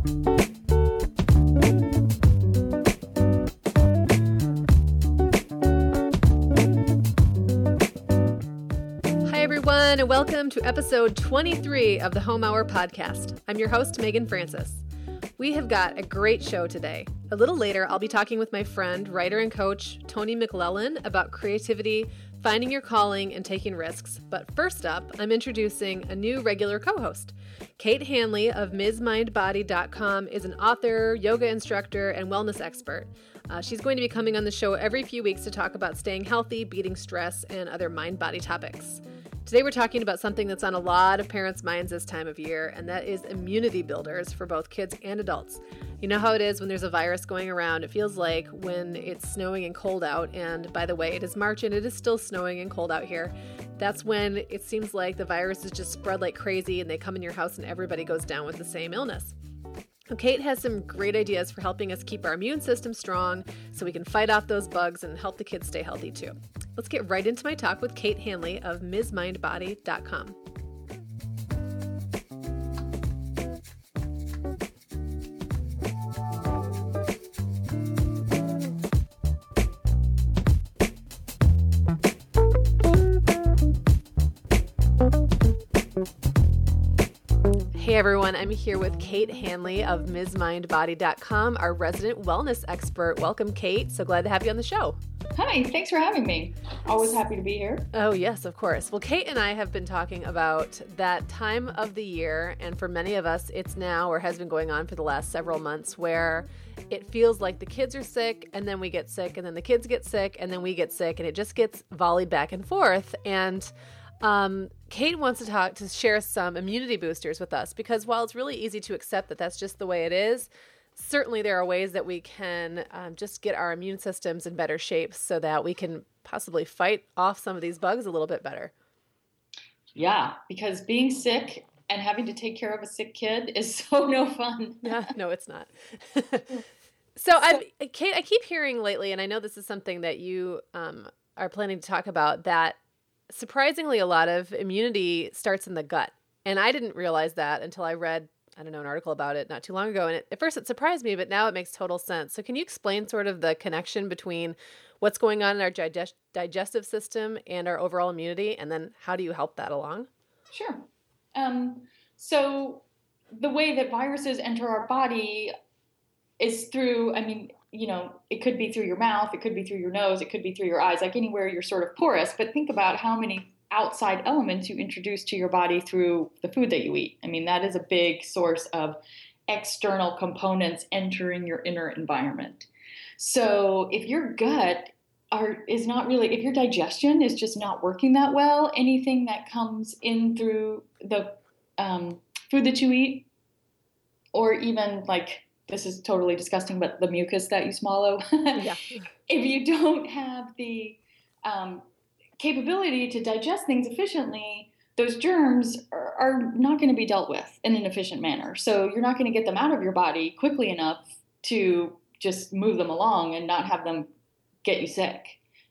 And welcome to episode 23 of the Home Hour podcast. I'm your host, Megan Francis. We have got a great show today. A little later, I'll be talking with my friend, writer and coach, Tony McLellan, about creativity, finding your calling, and taking risks. But first up, I'm introducing a new regular co-host. Kate Hanley of MsMindBody.com is an author, yoga instructor, and wellness expert. She's going to be coming on the show every few weeks to talk about staying healthy, beating stress, and other mind-body topics. Today we're talking about something that's on a lot of parents' minds this time of year, and that is immunity builders for both kids and adults. You know how it is when there's a virus going around. It feels like when it's snowing and cold out, and by the way, it is March and it is still snowing and cold out here. That's when it seems like the virus is just spread like crazy and they come in your house and everybody goes down with the same illness. Kate has some great ideas for helping us keep our immune system strong so we can fight off those bugs and help the kids stay healthy too. Let's get right into my talk with Kate Hanley of MsMindBody.com. Hey everyone, I'm here with Kate Hanley of MsMindBody.com, our resident wellness expert. Welcome, Kate. So glad to have you on the show. Hi, thanks for having me. Always happy to be here. Oh, yes, of course. Well, Kate and I have been talking about that time of the year, and for many of us, it's now or has been going on for the last several months where it feels like the kids are sick, and then we get sick, and then the kids get sick, and then we get sick, and it just gets volleyed back and forth. And Kate wants to share some immunity boosters with us because while it's really easy to accept that that's just the way it is, certainly there are ways that we can just get our immune systems in better shape so that we can possibly fight off some of these bugs a little bit better. Yeah, because being sick and having to take care of a sick kid is so no fun. Yeah, no, it's not. So Kate, I keep hearing lately, and I know this is something that you are planning to talk about, that surprisingly, a lot of immunity starts in the gut. And I didn't realize that until I read, an article about it not too long ago. And at first it surprised me, but now it makes total sense. So can you explain sort of the connection between what's going on in our digestive system and our overall immunity? And then how do you help that along? Sure. So the way that viruses enter our body is through, it could be through your mouth, it could be through your nose, it could be through your eyes, like anywhere you're sort of porous. But think about how many outside elements you introduce to your body through the food that you eat. That is a big source of external components entering your inner environment. So if your gut if your digestion is just not working that well, anything that comes in through the food that you eat, or even this is totally disgusting, but the mucus that you swallow, Yeah. If you don't have the capability to digest things efficiently, those germs are not going to be dealt with in an efficient manner. So you're not going to get them out of your body quickly enough to just move them along and not have them get you sick.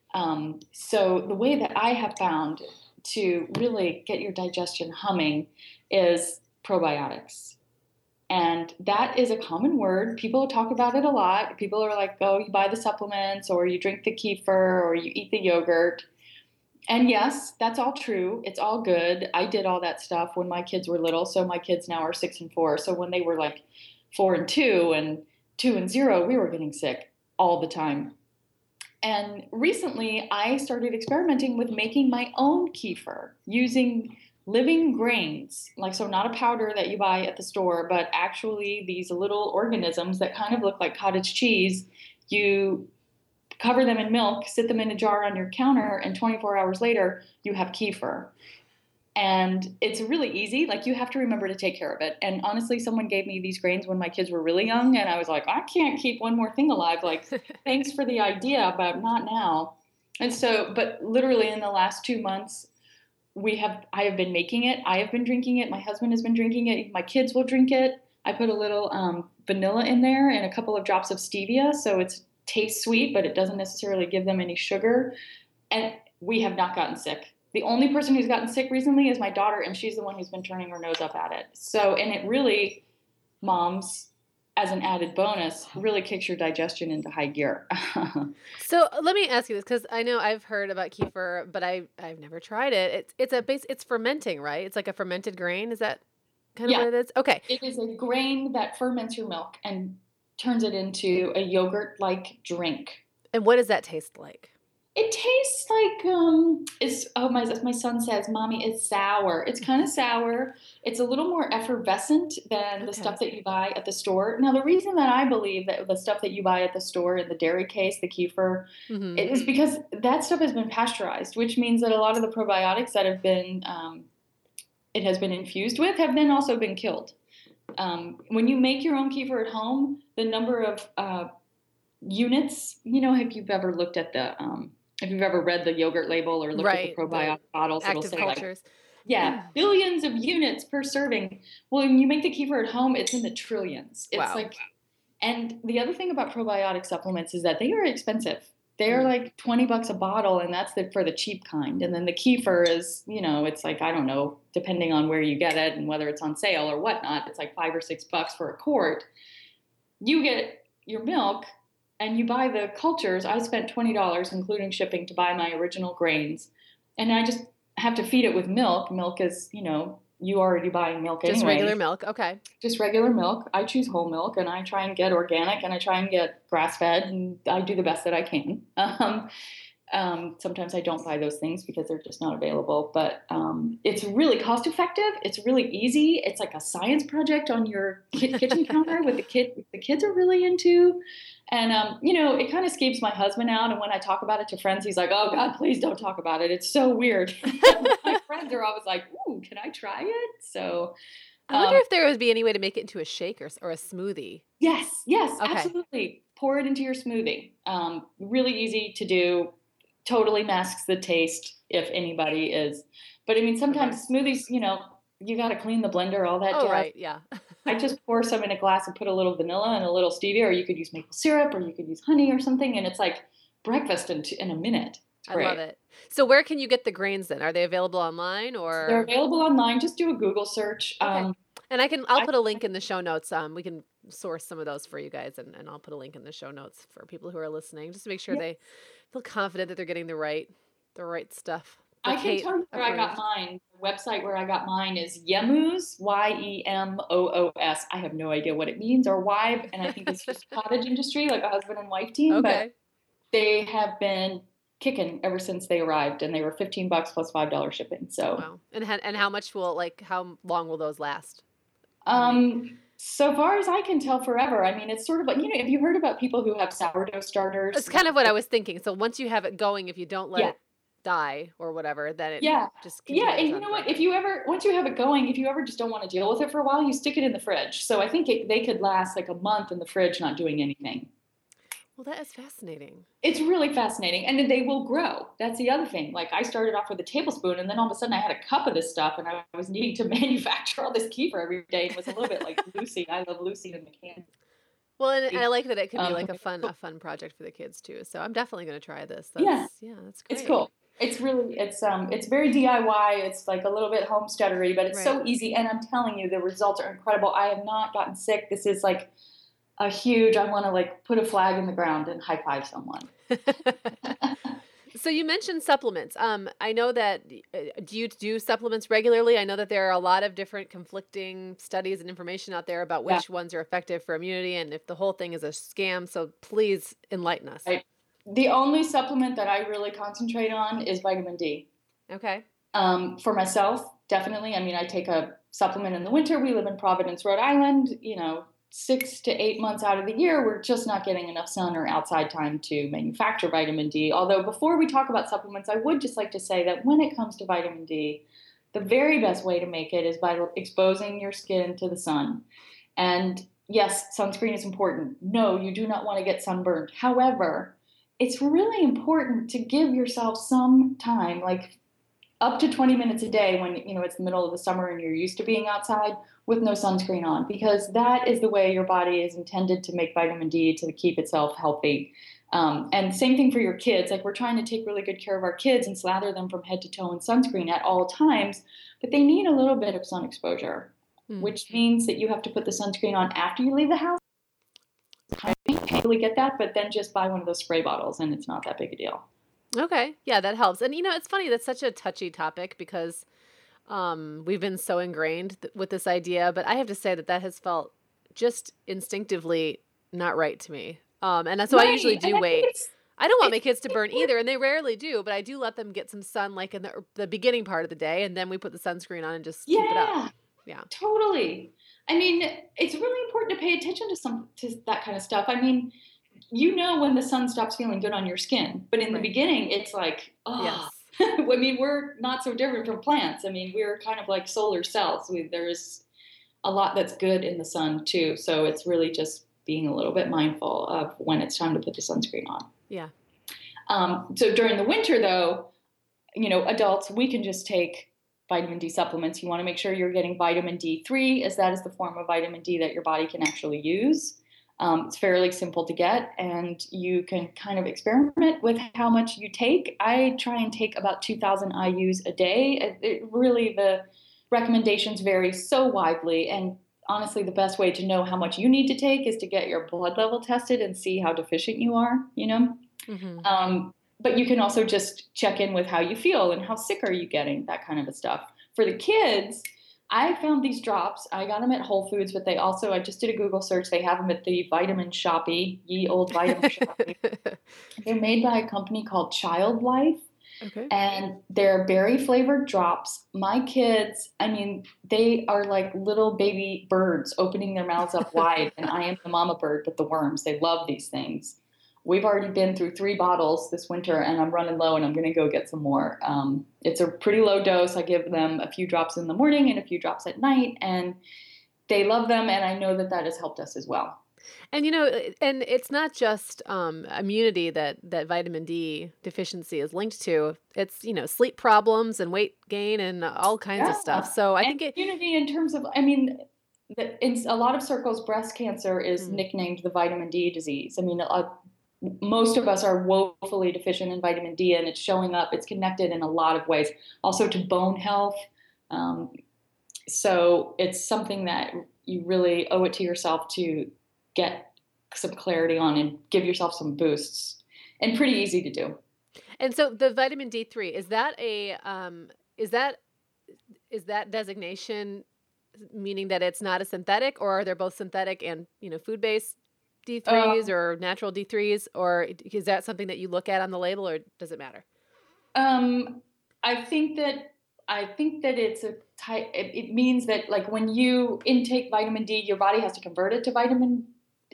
So the way that I have found to really get your digestion humming is probiotics. And that is a common word. People talk about it a lot. People are like, oh, you buy the supplements, or you drink the kefir, or you eat the yogurt. And yes, that's all true. It's all good. I did all that stuff when my kids were little. So my kids now are 6 and 4. So when they were 4 and 2 and 2 and 0, we were getting sick all the time. And recently I started experimenting with making my own kefir using living grains, so not a powder that you buy at the store, but actually these little organisms that kind of look like cottage cheese. You cover them in milk, sit them in a jar on your counter, and 24 hours later, you have kefir. And it's really easy. You have to remember to take care of it. And honestly, someone gave me these grains when my kids were really young, and I was like, I can't keep one more thing alive. Thanks for the idea, but not now. And so, but literally in the last 2 months, I have been making it. I have been drinking it. My husband has been drinking it. My kids will drink it. I put a little vanilla in there and a couple of drops of stevia, so it tastes sweet, but it doesn't necessarily give them any sugar. And we have not gotten sick. The only person who's gotten sick recently is my daughter, and she's the one who's been turning her nose up at it. So, and it really, moms, as an added bonus, really kicks your digestion into high gear. So let me ask you this, because I know I've heard about kefir, but I've never tried it. It's fermenting, right? It's like a fermented grain. Is that kind of Yeah, what it is? Okay. it is a grain that ferments your milk and turns it into a yogurt-like drink. And what does that taste like? It tastes like my son says, "Mommy, it's sour." It's kind of sour. It's a little more effervescent than the Okay. stuff that you buy at the store. Now, the reason that I believe that the stuff that you buy at the store in the dairy case, the kefir, Mm-hmm. it is because that stuff has been pasteurized, which means that a lot of the probiotics that have been it has been infused with have then also been killed. When you make your own kefir at home, the number of units, if you've ever looked at if you've ever read the yogurt label or looked at the Right. probiotic The bottles, it'll active say like, cultures. yeah, billions of units per serving. Well, when you make the kefir at home, it's in the trillions. It's Wow. like, and the other thing about probiotic supplements is that they are expensive. They are Mm. like $20 a bottle, and that's for the cheap kind. And then the kefir is, it's like, I don't know, depending on where you get it and whether it's on sale or whatnot, it's like $5 or $6 for a quart. You get your milk and you buy the cultures. I spent $20, including shipping, to buy my original grains. And I just have to feed it with milk. Milk is, you already buying milk Just anyway. regular milk. Okay. Just regular milk. I choose whole milk, and I try and get organic, and I try and get grass-fed, and I do the best that I can. Sometimes I don't buy those things because they're just not available, but it's really cost effective. It's really easy. It's like a science project on your kitchen counter with the kids are really into. And, it kind of escapes my husband out. And when I talk about it to friends, he's like, "Oh God, please don't talk about it. It's so weird." My friends are always like, "Ooh, can I try it?" So I wonder if there would be any way to make it into a shake or a smoothie. yes, Okay. absolutely. Pour it into your smoothie. Really easy to do. Totally masks the taste if anybody is. But I mean, sometimes smoothies, you got to clean the blender, all that Oh, jazz. right. Yeah. I just pour some in a glass and put a little vanilla and a little stevia, or you could use maple syrup, or you could use honey or something, and it's like breakfast in a minute. It's I great. love it. So where can you get the grains then? Are they available online or? They're available online. Just do a Google search. Okay. And I'll put a link in the show notes. We can source some of those for you guys, and I'll put a link in the show notes for people who are listening, just to make sure they feel confident that they're getting the right stuff. I can tell you where I got mine. The website where I got mine is Yemoos, Yemoos. I have no idea what it means or why, and I think it's just cottage industry, like a husband and wife team. Okay. But they have been kicking ever since they arrived, and they were $15 plus $5 shipping. So wow. And how much how long will those last? So far as I can tell, forever. I mean, it's sort of like, have you heard about people who have sourdough starters? That's kind of what I was thinking. So once you have it going, if you don't let it die or whatever, then it just continues. And you know what? Once you have it going, if you ever just don't want to deal with it for a while, you stick it in the fridge. So I think they could last like a month in the fridge not doing anything. Well, that is fascinating. It's really fascinating. And then they will grow. That's the other thing. Like, I started off with a tablespoon, and then all of a sudden I had a cup of this stuff, and I was needing to manufacture all this kefir every day. It was a little bit like Lucy. I love Lucy in the can. Well, and I like that it could be like a fun project for the kids too. So I'm definitely going to try this. That's great. It's cool. It's very DIY. It's like a little bit homesteadery, but it's so easy. And I'm telling you, the results are incredible. I have not gotten sick. This is like a huge, I want to like put a flag in the ground and high five someone. So you mentioned supplements. I know that, do you do supplements regularly? I know that there are a lot of different conflicting studies and information out there about which ones are effective for immunity and if the whole thing is a scam. So please enlighten us. Right. The only supplement that I really concentrate on is vitamin D. Okay. For myself, definitely. I mean, I take a supplement in the winter. We live in Providence, Rhode Island. 6 to 8 months out of the year, we're just not getting enough sun or outside time to manufacture vitamin D. Although before we talk about supplements, I would just like to say that when it comes to vitamin D, the very best way to make it is by exposing your skin to the sun. And yes, sunscreen is important. No, you do not want to get sunburned. However, it's really important to give yourself some time, like up to 20 minutes a day when, it's the middle of the summer and you're used to being outside with no sunscreen on, because that is the way your body is intended to make vitamin D to keep itself healthy. And same thing for your kids. Like, we're trying to take really good care of our kids and slather them from head to toe in sunscreen at all times, but they need a little bit of sun exposure, which means that you have to put the sunscreen on after you leave the house. totally get that, but then just buy one of those spray bottles and it's not that big a deal. Okay. Yeah, that helps. And it's funny, that's such a touchy topic because we've been so ingrained with this idea, but I have to say that has felt just instinctively not right to me. And that's why I usually do wait. I don't want my kids to burn either, and they rarely do, but I do let them get some sun like in the beginning part of the day, and then we put the sunscreen on and just keep it up. Yeah. Totally. I mean, it's really important to pay attention to that kind of stuff. I mean, when the sun stops feeling good on your skin, but in the beginning, it's like, yes. I mean, we're not so different from plants. I mean, we're kind of like solar cells. There's a lot that's good in the sun too. So it's really just being a little bit mindful of when it's time to put the sunscreen on. Yeah. So during the winter though, adults, we can just take vitamin D supplements. You want to make sure you're getting vitamin D3, as that is the form of vitamin D that your body can actually use. It's fairly simple to get, and you can kind of experiment with how much you take. I try and take about 2,000 IUs a day. Really, the recommendations vary so widely, and honestly, the best way to know how much you need to take is to get your blood level tested and see how deficient you are, Mm-hmm. But you can also just check in with how you feel and how sick are you getting, that kind of stuff. For the kids, I found these drops. I got them at Whole Foods, but I just did a Google search. They have them at the Vitamin Shoppe, ye old Vitamin Shoppe. They're made by a company called Child Life. Okay. And they're berry flavored drops. My kids, I mean, they are like little baby birds opening their mouths up wide. And I am the mama bird with the worms. They love these things. We've already been through 3 bottles this winter, and I'm running low, and I'm going to go get some more. It's a pretty low dose. I give them a few drops in the morning and a few drops at night, and they love them, and I know that has helped us as well. And, and it's not just immunity that vitamin D deficiency is linked to. It's, sleep problems and weight gain and all kinds of stuff. So I think immunity in terms of, in a lot of circles, breast cancer is nicknamed the vitamin D disease. I mean, most of us are woefully deficient in vitamin D, and it's showing up. It's connected in a lot of ways, also to bone health. So it's something that you really owe it to yourself to get some clarity on and give yourself some boosts, and pretty easy to do. And so the vitamin D3, is that designation meaning that it's not a synthetic, or are there both synthetic and, food-based D3s or natural D3s, or is that something that you look at on the label, or does it matter? I think that it's a type. It means that like when you intake vitamin D, your body has to convert it to vitamin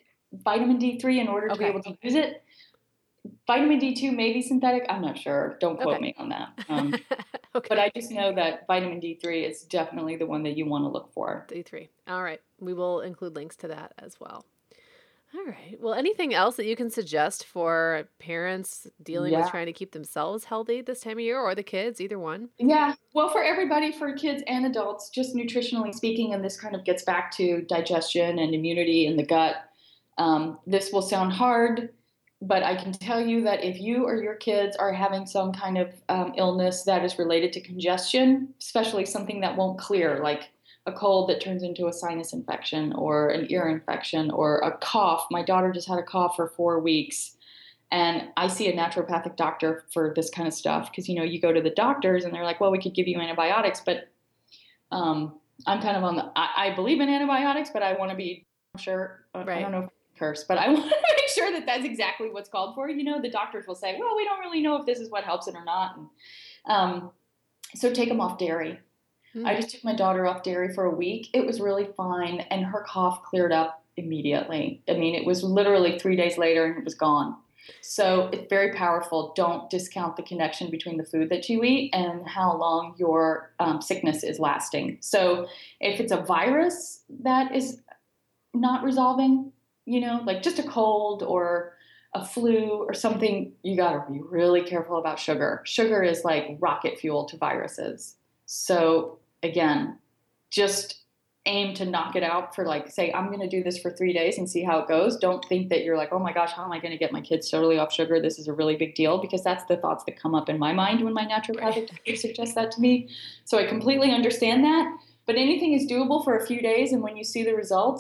D3 in order to be able to use it. Vitamin D2 may be synthetic. I'm not sure. Don't quote me on that. But I just know that vitamin D3 is definitely the one that you want to look for. D3. All right. We will include links to that as well. All right. Well, anything else that you can suggest for parents dealing with trying to keep themselves healthy this time of year, or the kids, either one? Yeah. Well, for everybody, for kids and adults, just nutritionally speaking, and this kind of gets back to digestion and immunity in the gut. This will sound hard, but I can tell you that if you or your kids are having some kind of illness that is related to congestion, especially something that won't clear, like a cold that turns into a sinus infection or an ear infection or a cough. My daughter just had a cough for 4 weeks, and I see a naturopathic doctor for this kind of stuff because, you go to the doctors and they're like, well, we could give you antibiotics, but I'm kind of I believe in antibiotics, but I want to be sure. Right. I don't know if curse, but I want to make sure that that's exactly what's called for. The doctors will say, well, we don't really know if this is what helps it or not. And, so take them off dairy. I just took my daughter off dairy for a week. It was really fine, and her cough cleared up immediately. I mean, it was literally 3 days later, and it was gone. So it's very powerful. Don't discount the connection between the food that you eat and how long your sickness is lasting. So if it's a virus that is not resolving, like just a cold or a flu or something, you got to be really careful about sugar. Sugar is like rocket fuel to viruses. So again, just aim to knock it out for say, I'm going to do this for 3 days and see how it goes. Don't think that you're like, oh my gosh, how am I going to get my kids totally off sugar? This is a really big deal, because that's the thoughts that come up in my mind when my naturopathic doctor suggests that to me. So I completely understand that, but anything is doable for a few days. And when you see the results,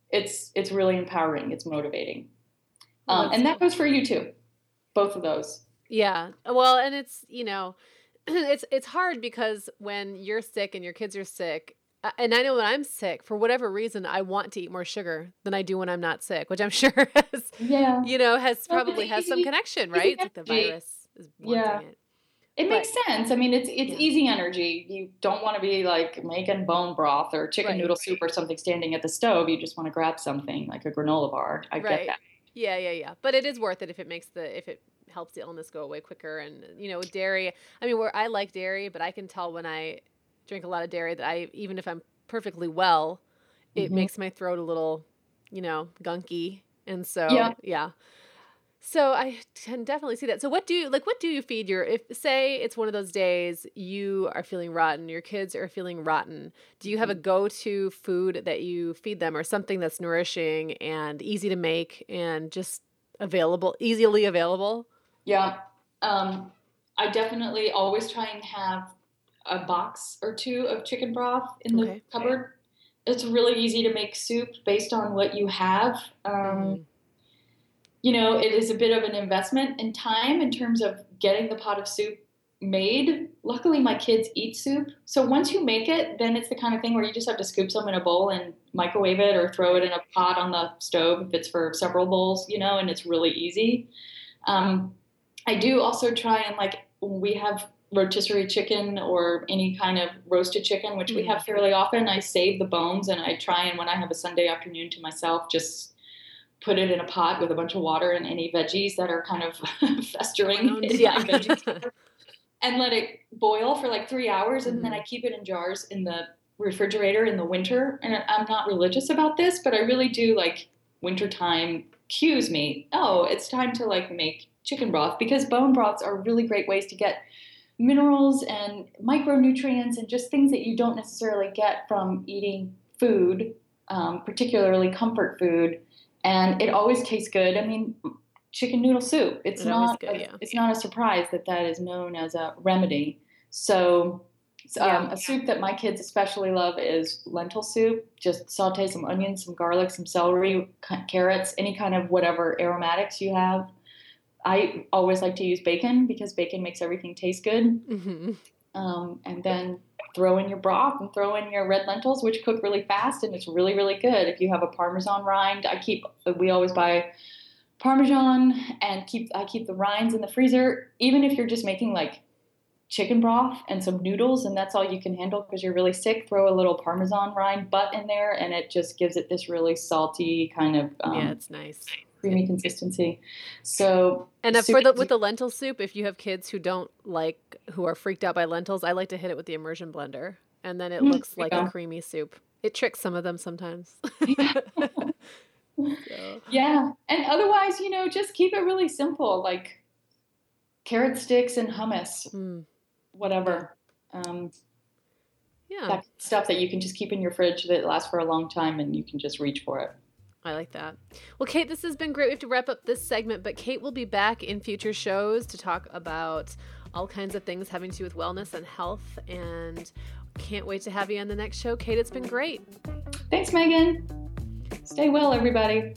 it's really empowering. It's motivating. And that goes for you too. Both of those. Yeah. Well, and it's, it's hard because when you're sick and your kids are sick, and I know when I'm sick, for whatever reason, I want to eat more sugar than I do when I'm not sick, which I'm sure has probably has some connection, right? It's like the virus is wanting it. It makes sense. I mean, it's easy energy. You don't want to be like making bone broth or chicken noodle soup or something standing at the stove. You just want to grab something like a granola bar. I get that. Yeah. But it is worth it if it helps the illness go away quicker. And, with dairy, I mean, I like dairy, but I can tell when I drink a lot of dairy that even if I'm perfectly well, it makes my throat a little, gunky. And so, So I can definitely see that. So what do you feed if say it's one of those days you are feeling rotten, your kids are feeling rotten, do you have a go-to food that you feed them or something that's nourishing and easy to make and just easily available? Yeah. I definitely always try and have a box or two of chicken broth in the cupboard. It's really easy to make soup based on what you have. It is a bit of an investment in time in terms of getting the pot of soup made. Luckily, my kids eat soup. So once you make it, then it's the kind of thing where you just have to scoop some in a bowl and microwave it or throw it in a pot on the stove if it's for several bowls, and it's really easy. I do also try and when we have rotisserie chicken or any kind of roasted chicken, which we have fairly often, I save the bones and I try and when I have a Sunday afternoon to myself, just put it in a pot with a bunch of water and any veggies that are kind of festering in my veggies and let it boil for 3 hours. And then I keep it in jars in the refrigerator in the winter. And I'm not religious about this, but I really do wintertime cues me. Oh, it's time to make chicken broth, because bone broths are really great ways to get minerals and micronutrients and just things that you don't necessarily get from eating food, particularly comfort food. And it always tastes good. I mean, chicken noodle soup, it's not a surprise that is known as a remedy. So a soup that my kids especially love is lentil soup. Just saute some onions, some garlic, some celery, carrots, any kind of whatever aromatics you have. I always like to use bacon because bacon makes everything taste good. And then throw in your broth and throw in your red lentils, which cook really fast and it's really, really good. If you have a Parmesan rind, we always buy Parmesan and I keep the rinds in the freezer. Even if you're just making chicken broth and some noodles and that's all you can handle because you're really sick, throw a little Parmesan rind butt in there and it just gives it this really salty kind of it's nice. Creamy consistency. So, and with the lentil soup, if you have kids who are freaked out by lentils, I like to hit it with the immersion blender, and then it looks like a creamy soup. It tricks some of them sometimes. Yeah, and otherwise, just keep it really simple, like carrot sticks and hummus, whatever. That stuff that you can just keep in your fridge that lasts for a long time, and you can just reach for it. I like that. Well, Kate, this has been great. We have to wrap up this segment, but Kate will be back in future shows to talk about all kinds of things having to do with wellness and health, and can't wait to have you on the next show. Kate, it's been great. Thanks, Megan. Stay well, everybody.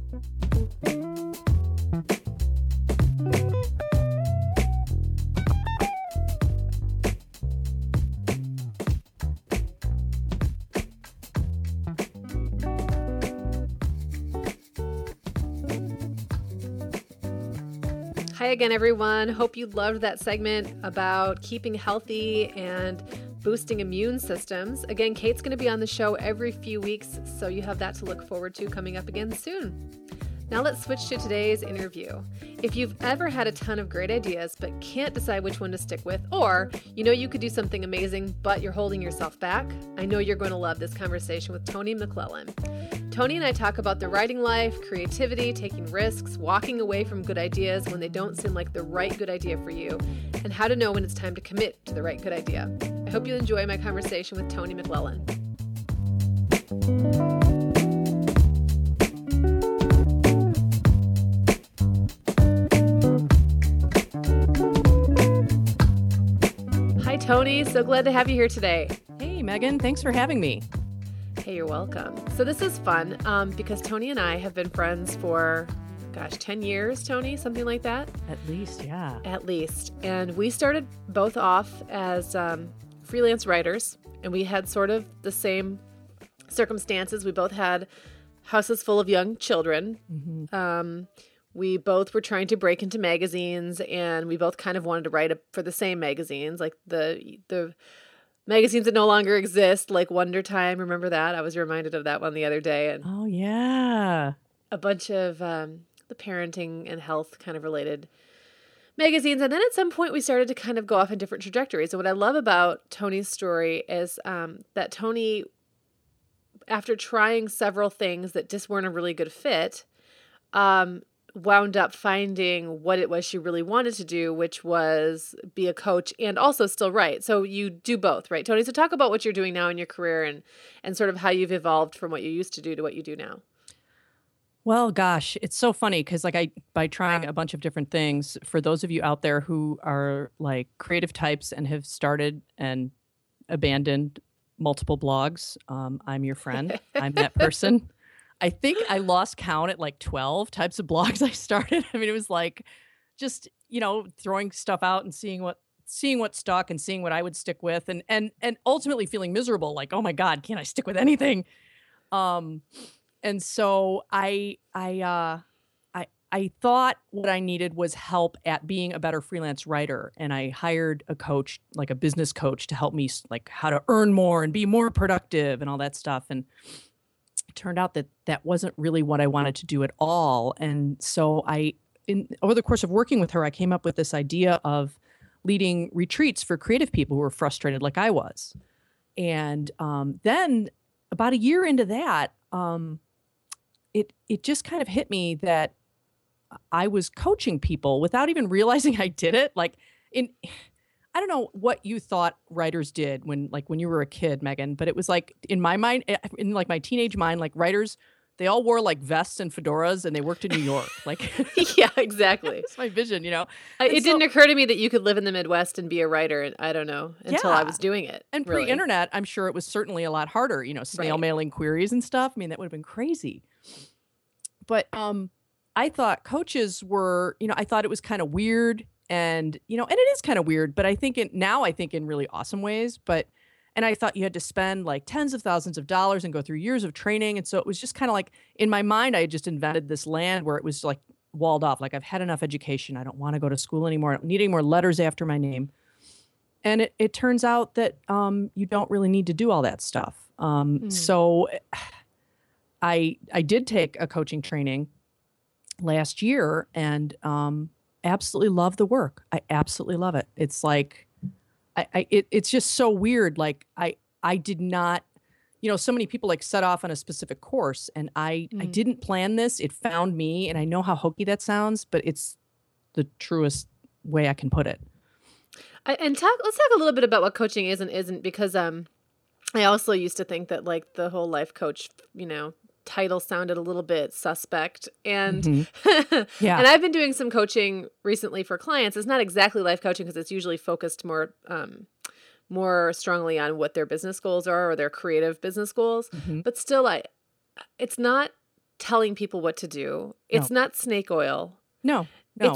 Hi again, everyone. Hope you loved that segment about keeping healthy and boosting immune systems. Again, Kate's going to be on the show every few weeks, so you have that to look forward to coming up again soon. Now let's switch to today's interview. If you've ever had a ton of great ideas but can't decide which one to stick with, or you could do something amazing but you're holding yourself back, I know you're going to love this conversation with Toni McClellan. Toni and I talk about the writing life, creativity, taking risks, walking away from good ideas when they don't seem like the right good idea for you, and how to know when it's time to commit to the right good idea. I hope you enjoy my conversation with Toni McClellan. Hi, Toni. So glad to have you here today. Hey, Megan. Thanks for having me. Hey, you're welcome. So this is fun because Tony and I have been friends for, 10 years, Tony, something like that? At least, yeah. At least. And we started both off as freelance writers, and we had sort of the same circumstances. We both had houses full of young children. Mm-hmm. We both were trying to break into magazines, and we both kind of wanted to write for the same magazines, like the magazines that no longer exist, like Wonder Time. Remember that? I was reminded of that one the other day. And oh, yeah. A bunch of the parenting and health kind of related magazines. And then at some point we started to kind of go off in different trajectories. And what I love about Tony's story is that Tony, after trying several things that just weren't a really good fit, wound up finding what it was she really wanted to do, which was be a coach and also still write. So you do both, right, Tony? So talk about what you're doing now in your career and sort of how you've evolved from what you used to do to what you do now. Well, gosh, it's so funny because by trying a bunch of different things, for those of you out there who are like creative types and have started and abandoned multiple blogs, I'm your friend. I'm that person. I think I lost count at like 12 types of blogs I started. I mean, it was like just, throwing stuff out and seeing what stuck and seeing what I would stick with and ultimately feeling miserable. Like, oh my God, can't I stick with anything? And so I thought what I needed was help at being a better freelance writer. And I hired a coach, like a business coach, to help me like how to earn more and be more productive and all that stuff. And it turned out that wasn't really what I wanted to do at all. And so over the course of working with her, I came up with this idea of leading retreats for creative people who were frustrated like I was. And then about a year into that, it just kind of hit me that I was coaching people without even realizing I did it. Like I don't know what you thought writers did when you were a kid, Megan, but it was like in my mind, in like my teenage mind, like writers, they all wore like vests and fedoras and they worked in New York. Like, yeah, exactly. That's my vision, It didn't occur to me that you could live in the Midwest and be a writer. And I don't know until I was doing it. And really. Pre-internet, I'm sure it was certainly a lot harder, snail mailing queries and stuff. I mean, that would have been crazy. But I thought coaches were, I thought it was kind of weird and, and it is kind of weird, but I think in really awesome ways. And I thought you had to spend like tens of thousands of dollars and go through years of training. And so it was just kind of like in my mind, I had just invented this land where it was like walled off. Like I've had enough education. I don't want to go to school anymore. I don't need any more letters after my name. And it turns out that you don't really need to do all that stuff. So I did take a coaching training last year and absolutely love the work. I absolutely love it. It's like, it's just so weird. Like I did not, so many people like set off on a specific course and I didn't plan this. It found me, and I know how hokey that sounds, but it's the truest way I can put it. Let's talk a little bit about what coaching is and isn't, because I also used to think that like the whole life coach, title sounded a little bit suspect. And Yeah. And I've been doing some coaching recently for clients. It's not exactly life coaching because it's usually focused more strongly on what their business goals are or their creative business goals. Mm-hmm. But still, it's not telling people what to do. It's not snake oil. No.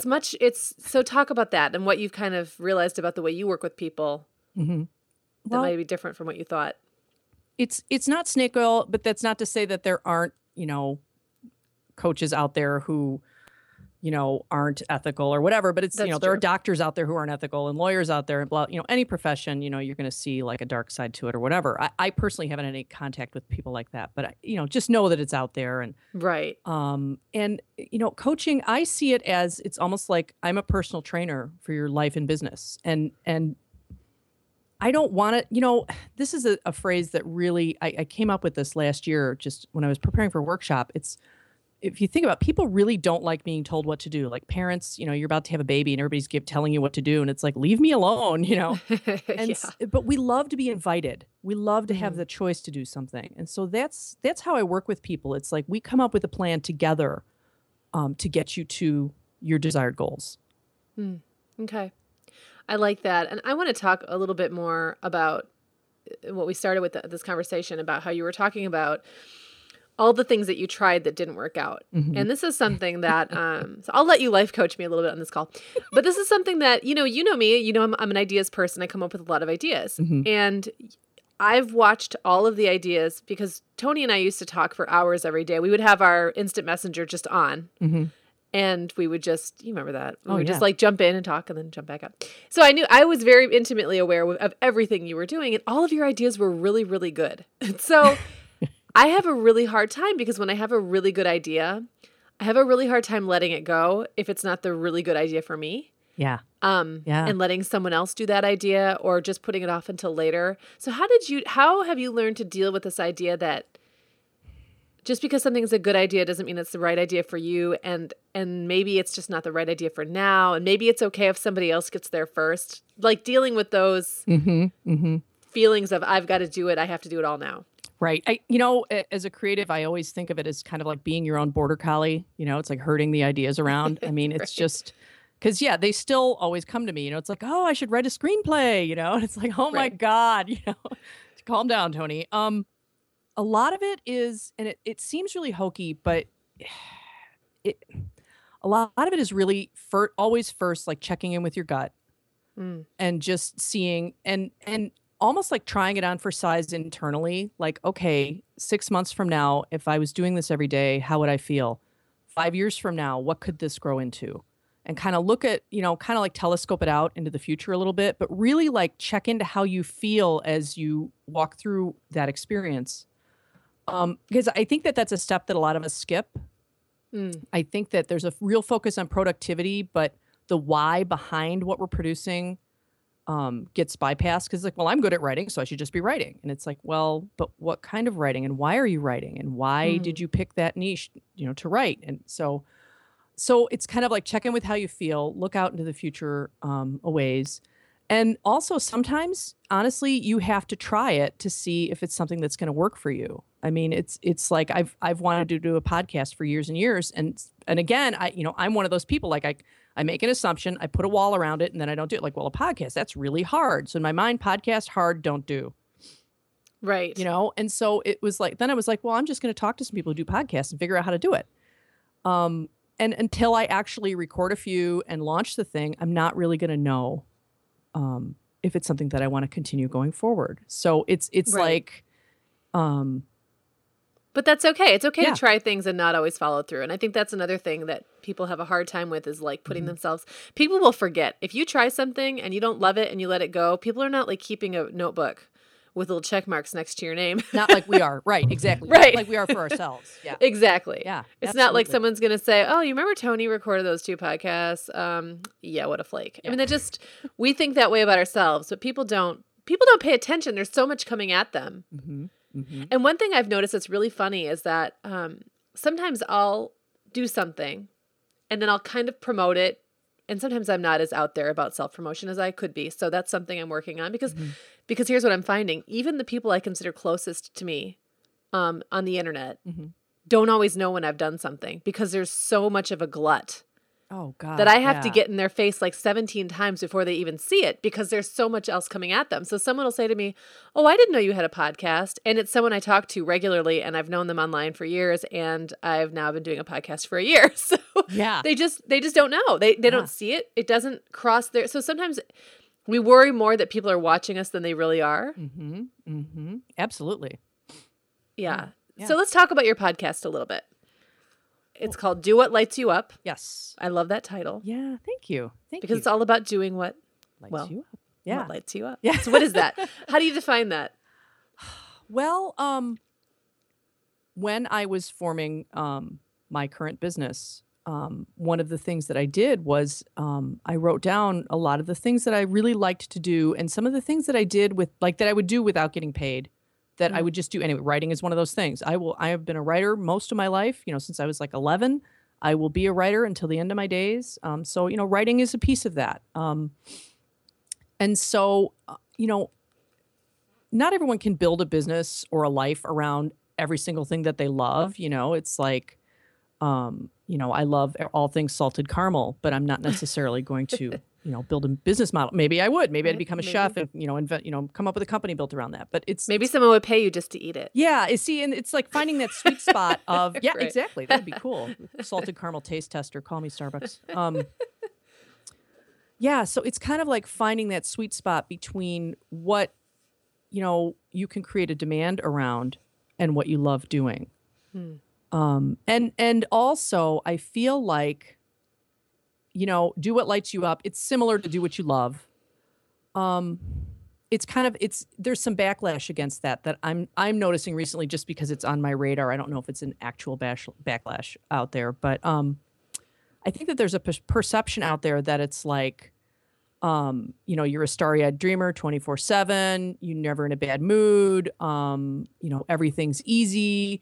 So talk about that and what you've kind of realized about the way you work with people that might be different from what you thought. It's not snake oil, but that's not to say that there aren't, coaches out there who, aren't ethical or whatever. But it's, there are doctors out there who aren't ethical and lawyers out there and blah, any profession, you're going to see like a dark side to it or whatever. I personally haven't had any contact with people like that, but just know that it's out there. And right. And coaching, I see it as it's almost like I'm a personal trainer for your life and business. And I don't want to, this is a phrase that really, I came up with this last year, just when I was preparing for a workshop. If you think about it, people really don't like being told what to do. Like parents, you're about to have a baby and everybody's telling you what to do. And it's like, leave me alone, And But we love to be invited. We love to have the choice to do something. And so that's how I work with people. It's like we come up with a plan together to get you to your desired goals. Okay. I like that. And I want to talk a little bit more about what we started with this conversation about how you were talking about all the things that you tried that didn't work out. Mhm. And this is something that, so I'll let you life coach me a little bit on this call, but this is something that, you know me, I'm an ideas person. I come up with a lot of ideas. Mhm. And I've watched all of the ideas because Tony and I used to talk for hours every day. We would have our instant messenger just on. Mhm. And we would just, you remember that? We Oh, would just yeah. like jump in and talk and then jump back up. So I was very intimately aware of everything you were doing, and all of your ideas were really, really good. So I have a really hard time because when I have a really good idea, I have a really hard time letting it go if it's not the really good idea for me. Yeah. And letting someone else do that idea or just putting it off until later. So how have you learned to deal with this idea that just because something's a good idea doesn't mean it's the right idea for you, and maybe it's just not the right idea for now, and maybe it's okay if somebody else gets there first. Like dealing with those feelings of I've got to do it, I have to do it all now. Right. As a creative, I always think of it as kind of like being your own border collie. It's like herding the ideas around. I mean, it's Right. just because, they still always come to me. It's like, oh, I should write a screenplay. And it's like, oh my Right. God, calm down, Tony. A lot of it is, and it seems really hokey, but a lot of it is really always first like checking in with your gut Mm. and just seeing and almost like trying it on for size internally. Like, okay, 6 months from now, if I was doing this every day, how would I feel? 5 years from now, what could this grow into? And kind of look at, kind of like telescope it out into the future a little bit, but really like check into how you feel as you walk through that experience. Because I think that that's a step that a lot of us skip. Mm. I think that there's a real focus on productivity, but the why behind what we're producing gets bypassed because like, well, I'm good at writing, so I should just be writing. And it's like, well, but what kind of writing and why are you writing and why did you pick that niche, to write? And so it's kind of like check in with how you feel, look out into the future a ways. And also sometimes, honestly, you have to try it to see if it's something that's going to work for you. I mean, it's like I've wanted to do a podcast for years and years. And again, I'm one of those people, like I make an assumption, I put a wall around it, and then I don't do it. Like, well, a podcast, that's really hard. So in my mind, podcast, hard, don't do. Right. And so it was like, then I was like, well, I'm just going to talk to some people who do podcasts and figure out how to do it. And until I actually record a few and launch the thing, I'm not really going to know if it's something that I want to continue going forward. So it's Right. like, But that's okay. It's okay Yeah. to try things and not always follow through. And I think that's another thing that people have a hard time with is like putting themselves, people will forget. If you try something and you don't love it and you let it go, people are not like keeping a notebook with little check marks next to your name. not like we are. Right. Exactly. Right. Like we are for ourselves. Yeah. Exactly. Yeah. It's not like absolutely. someone's going to say, oh, you remember Tony recorded those 2 podcasts? Yeah, what a flake. I mean, we think that way about ourselves, but people don't pay attention. There's so much coming at them. Mm-hmm. Mm-hmm. And one thing I've noticed that's really funny is that sometimes I'll do something and then I'll kind of promote it. And sometimes I'm not as out there about self-promotion as I could be. So that's something I'm working on because here's what I'm finding. Even the people I consider closest to me on the internet don't always know when I've done something because there's so much of a glut Oh God. that I have to yeah. get in their face like 17 times before they even see it because there's so much else coming at them. So someone will say to me, oh, I didn't know you had a podcast. And it's someone I talk to regularly and I've known them online for years and I've now been doing a podcast for a year. So Yeah. they just don't know. They Yeah. don't see it. It doesn't cross their, so sometimes we worry more that people are watching us than they really are. Mm-hmm. Mm-hmm. Absolutely. Yeah. Yeah. So let's talk about your podcast a little bit. It's called Do What Lights You Up. Yes. I love that title Yeah. Thank you. Thank because you. it's all about doing what Lights you up. Yeah. what lights you up. Yeah. So what is that? How do you define that? Well, when I was forming my current business, one of the things that I did was I wrote down a lot of the things that I really liked to do and some of the things that I did that I would do without getting paid that I would just do anyway. Writing is one of those things. I have been a writer most of my life, since I was like 11. I will be a writer until the end of my days. So, writing is a piece of that. And so, not everyone can build a business or a life around every single thing that they love. It's like, I love all things salted caramel, but I'm not necessarily going to build a business model. Maybe I would. Maybe I'd Right, become a maybe. chef and, invent, come up with a company built around that. But it's Maybe someone would pay you just to eat it. yeah, see, and it's like finding that sweet spot of yeah, Right. exactly. That'd be cool. Salted caramel taste tester. Call me Starbucks. Yeah, so it's kind of like finding that sweet spot between what you can create a demand around and what you love doing. And also I feel like do what lights you up. It's similar to do what you love. There's some backlash against that I'm noticing recently just because it's on my radar. I don't know if it's an actual backlash out there, but I think that there's a perception out there that it's like, you're a starry-eyed dreamer 24/7. You're never in a bad mood. Everything's easy.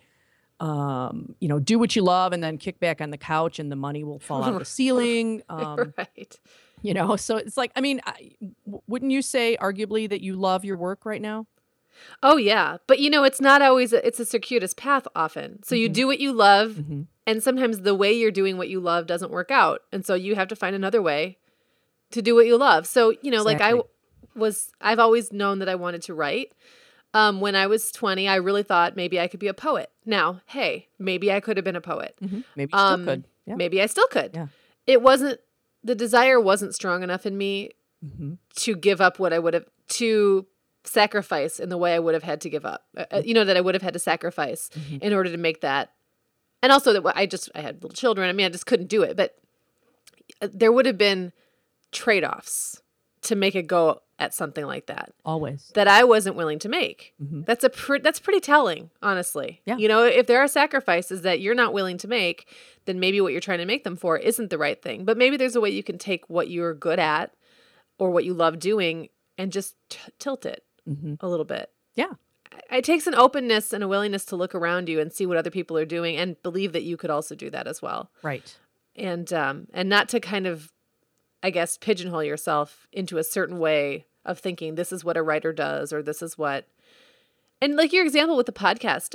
Do what you love and then kick back on the couch and the money will fall out of the ceiling. Right. So it's like, wouldn't you say arguably that you love your work right now? Oh, yeah. But, it's not always, it's a circuitous path often. So you do what you love, and sometimes the way you're doing what you love doesn't work out. And so you have to find another way to do what you love. So, like I've always known that I wanted to write. When I was 20, I really thought maybe I could be a poet. Now, hey, maybe I could have been a poet. Maybe you still could. Yeah. Maybe I still could. Yeah. The desire wasn't strong enough in me to give up what I would have, to sacrifice in the way I would have had to give up, that I would have had to sacrifice in order to make that. And also that I had little children. I just couldn't do it, but there would have been trade-offs to make a go at something like that. Always. That I wasn't willing to make. That's pretty telling, honestly. Yeah. If there are sacrifices that you're not willing to make, then maybe what you're trying to make them for isn't the right thing. But maybe there's a way you can take what you're good at or what you love doing and just tilt it a little bit. Yeah. It takes an openness and a willingness to look around you and see what other people are doing and believe that you could also do that as well. Right. And not to kind of, I guess, pigeonhole yourself into a certain way of thinking this is what a writer does or this is what, and like your example with the podcast,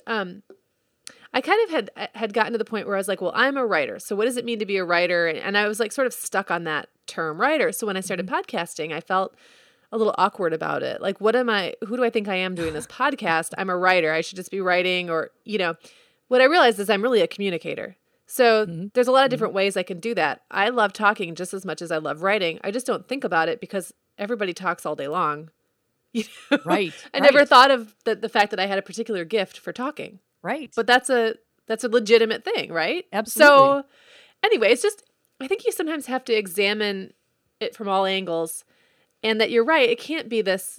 I kind of had gotten to the point where I was like, well, I'm a writer. So what does it mean to be a writer? And I was like sort of stuck on that term writer. So when I started podcasting, I felt a little awkward about it. Like, who do I think I am doing this podcast? I'm a writer. I should just be writing or, what I realized is I'm really a communicator. So there's a lot of different ways I can do that. I love talking just as much as I love writing. I just don't think about it because everybody talks all day long. Right. I never thought of the fact that I had a particular gift for talking. Right. But that's a legitimate thing, right? Absolutely. So anyway, it's just, I think you sometimes have to examine it from all angles and that you're right. It can't be this,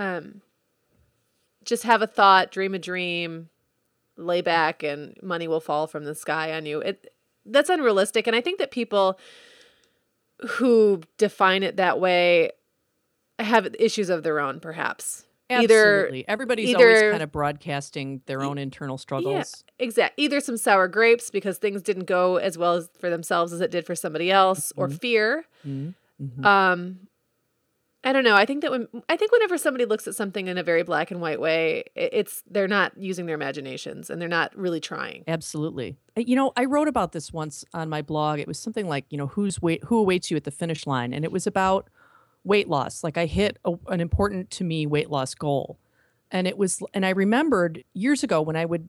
just have a thought, dream a dream, lay back and money will fall from the sky on you. That's unrealistic. And I think that people who define it that way have issues of their own, perhaps. Absolutely. Everybody's always kind of broadcasting their own internal struggles. Yeah, exactly. Either some sour grapes because things didn't go as well as for themselves as it did for somebody else, or fear. I don't know. I think whenever somebody looks at something in a very black and white way, they're not using their imaginations and they're not really trying. Absolutely. I wrote about this once on my blog. It was something like, who awaits you at the finish line, and it was about weight loss. Like I hit an important to me weight loss goal. And I remembered years ago when I would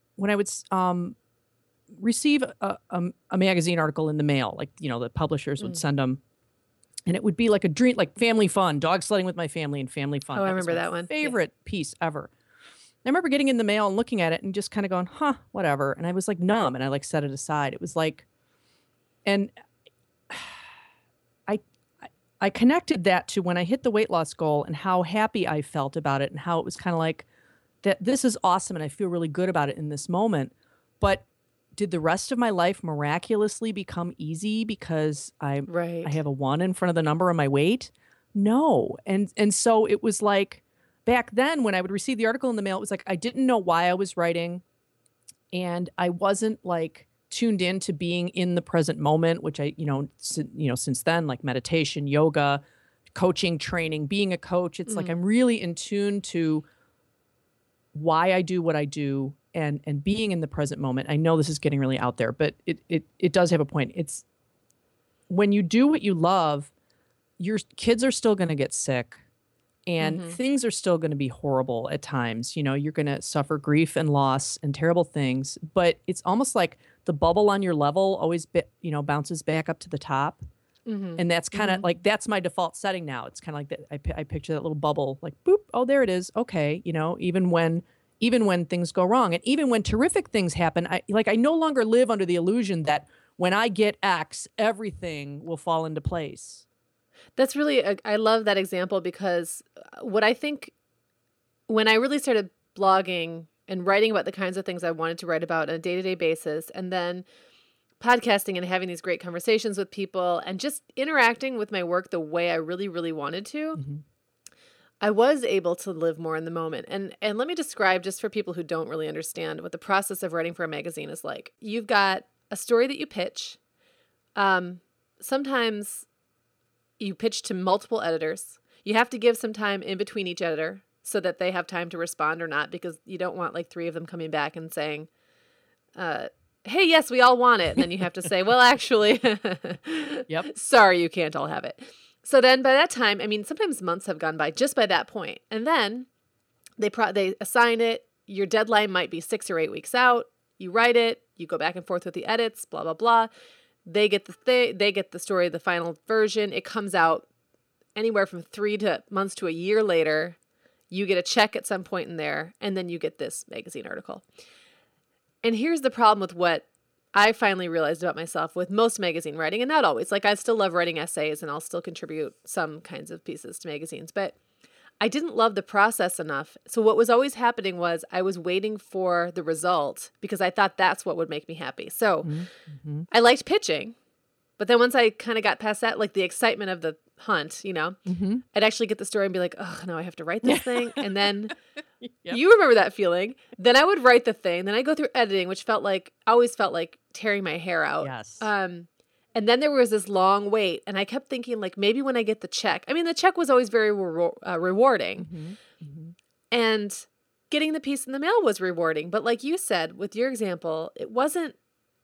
receive a magazine article in the mail, like, the publishers would send them, and it would be like a dream, like family fun, dog sledding with my family and family fun. Oh, I remember that one. Favorite piece ever. I remember getting in the mail and looking at it and just kind of going, whatever. And I was like numb and I like set it aside. It was like, and I connected that to when I hit the weight loss goal and how happy I felt about it and how it was kind of like that this is awesome and I feel really good about it in this moment. But did the rest of my life miraculously become easy because I have a 1 in front of the number of my weight? No. And so it was like back then when I would receive the article in the mail, it was like I didn't know why I was writing and I wasn't like tuned in to being in the present moment, which I, since then, like meditation, yoga, coaching, training, being a coach, it's like I'm really in tune to why I do what I do and being in the present moment. I know this is getting really out there, but it does have a point. It's when you do what you love, your kids are still going to get sick. And things are still going to be horrible at times. You know, you're going to suffer grief and loss and terrible things. But it's almost like the bubble on your level always, bounces back up to the top. And that's kind of like, that's my default setting now. It's kind of like that. I picture that little bubble, like, boop, oh, there it is. Okay. You know, even when things go wrong and even when terrific things happen, I no longer live under the illusion that when I get X, everything will fall into place. That's really, I love that example because what I think when I really started blogging and writing about the kinds of things I wanted to write about on a day-to-day basis, and then podcasting and having these great conversations with people and just interacting with my work the way I really, really wanted to, I was able to live more in the moment. And let me describe, just for people who don't really understand, what the process of writing for a magazine is like. You've got a story that you pitch. Sometimes you pitch to multiple editors. You have to give some time in between each editor so that they have time to respond or not, because you don't want like 3 of them coming back and saying, hey, yes, we all want it. And then you have to say, well, actually, sorry, you can't all have it. So then by that time, I mean, sometimes months have gone by just by that point. And then they assign it. Your deadline might be 6 or 8 weeks out. You write it. You go back and forth with the edits, blah, blah, blah. They get the story, the final version. It comes out anywhere from 3 months to a year later. You get a check at some point in there, and then you get this magazine article. And here's the problem with what I finally realized about myself with most magazine writing, and not always. Like, I still love writing essays, and I'll still contribute some kinds of pieces to magazines, but I didn't love the process enough. So what was always happening was I was waiting for the result because I thought that's what would make me happy. So I liked pitching, but then once I kind of got past that, like the excitement of the hunt, you know, I'd actually get the story and be like, oh, no, I have to write this thing. And then you remember that feeling. Then I would write the thing. Then I go through editing, which always felt like tearing my hair out. Yes. And then there was this long wait, and I kept thinking, like, maybe when I get the check. I mean, the check was always very rewarding. And getting the piece in the mail was rewarding. But like you said, with your example, it wasn't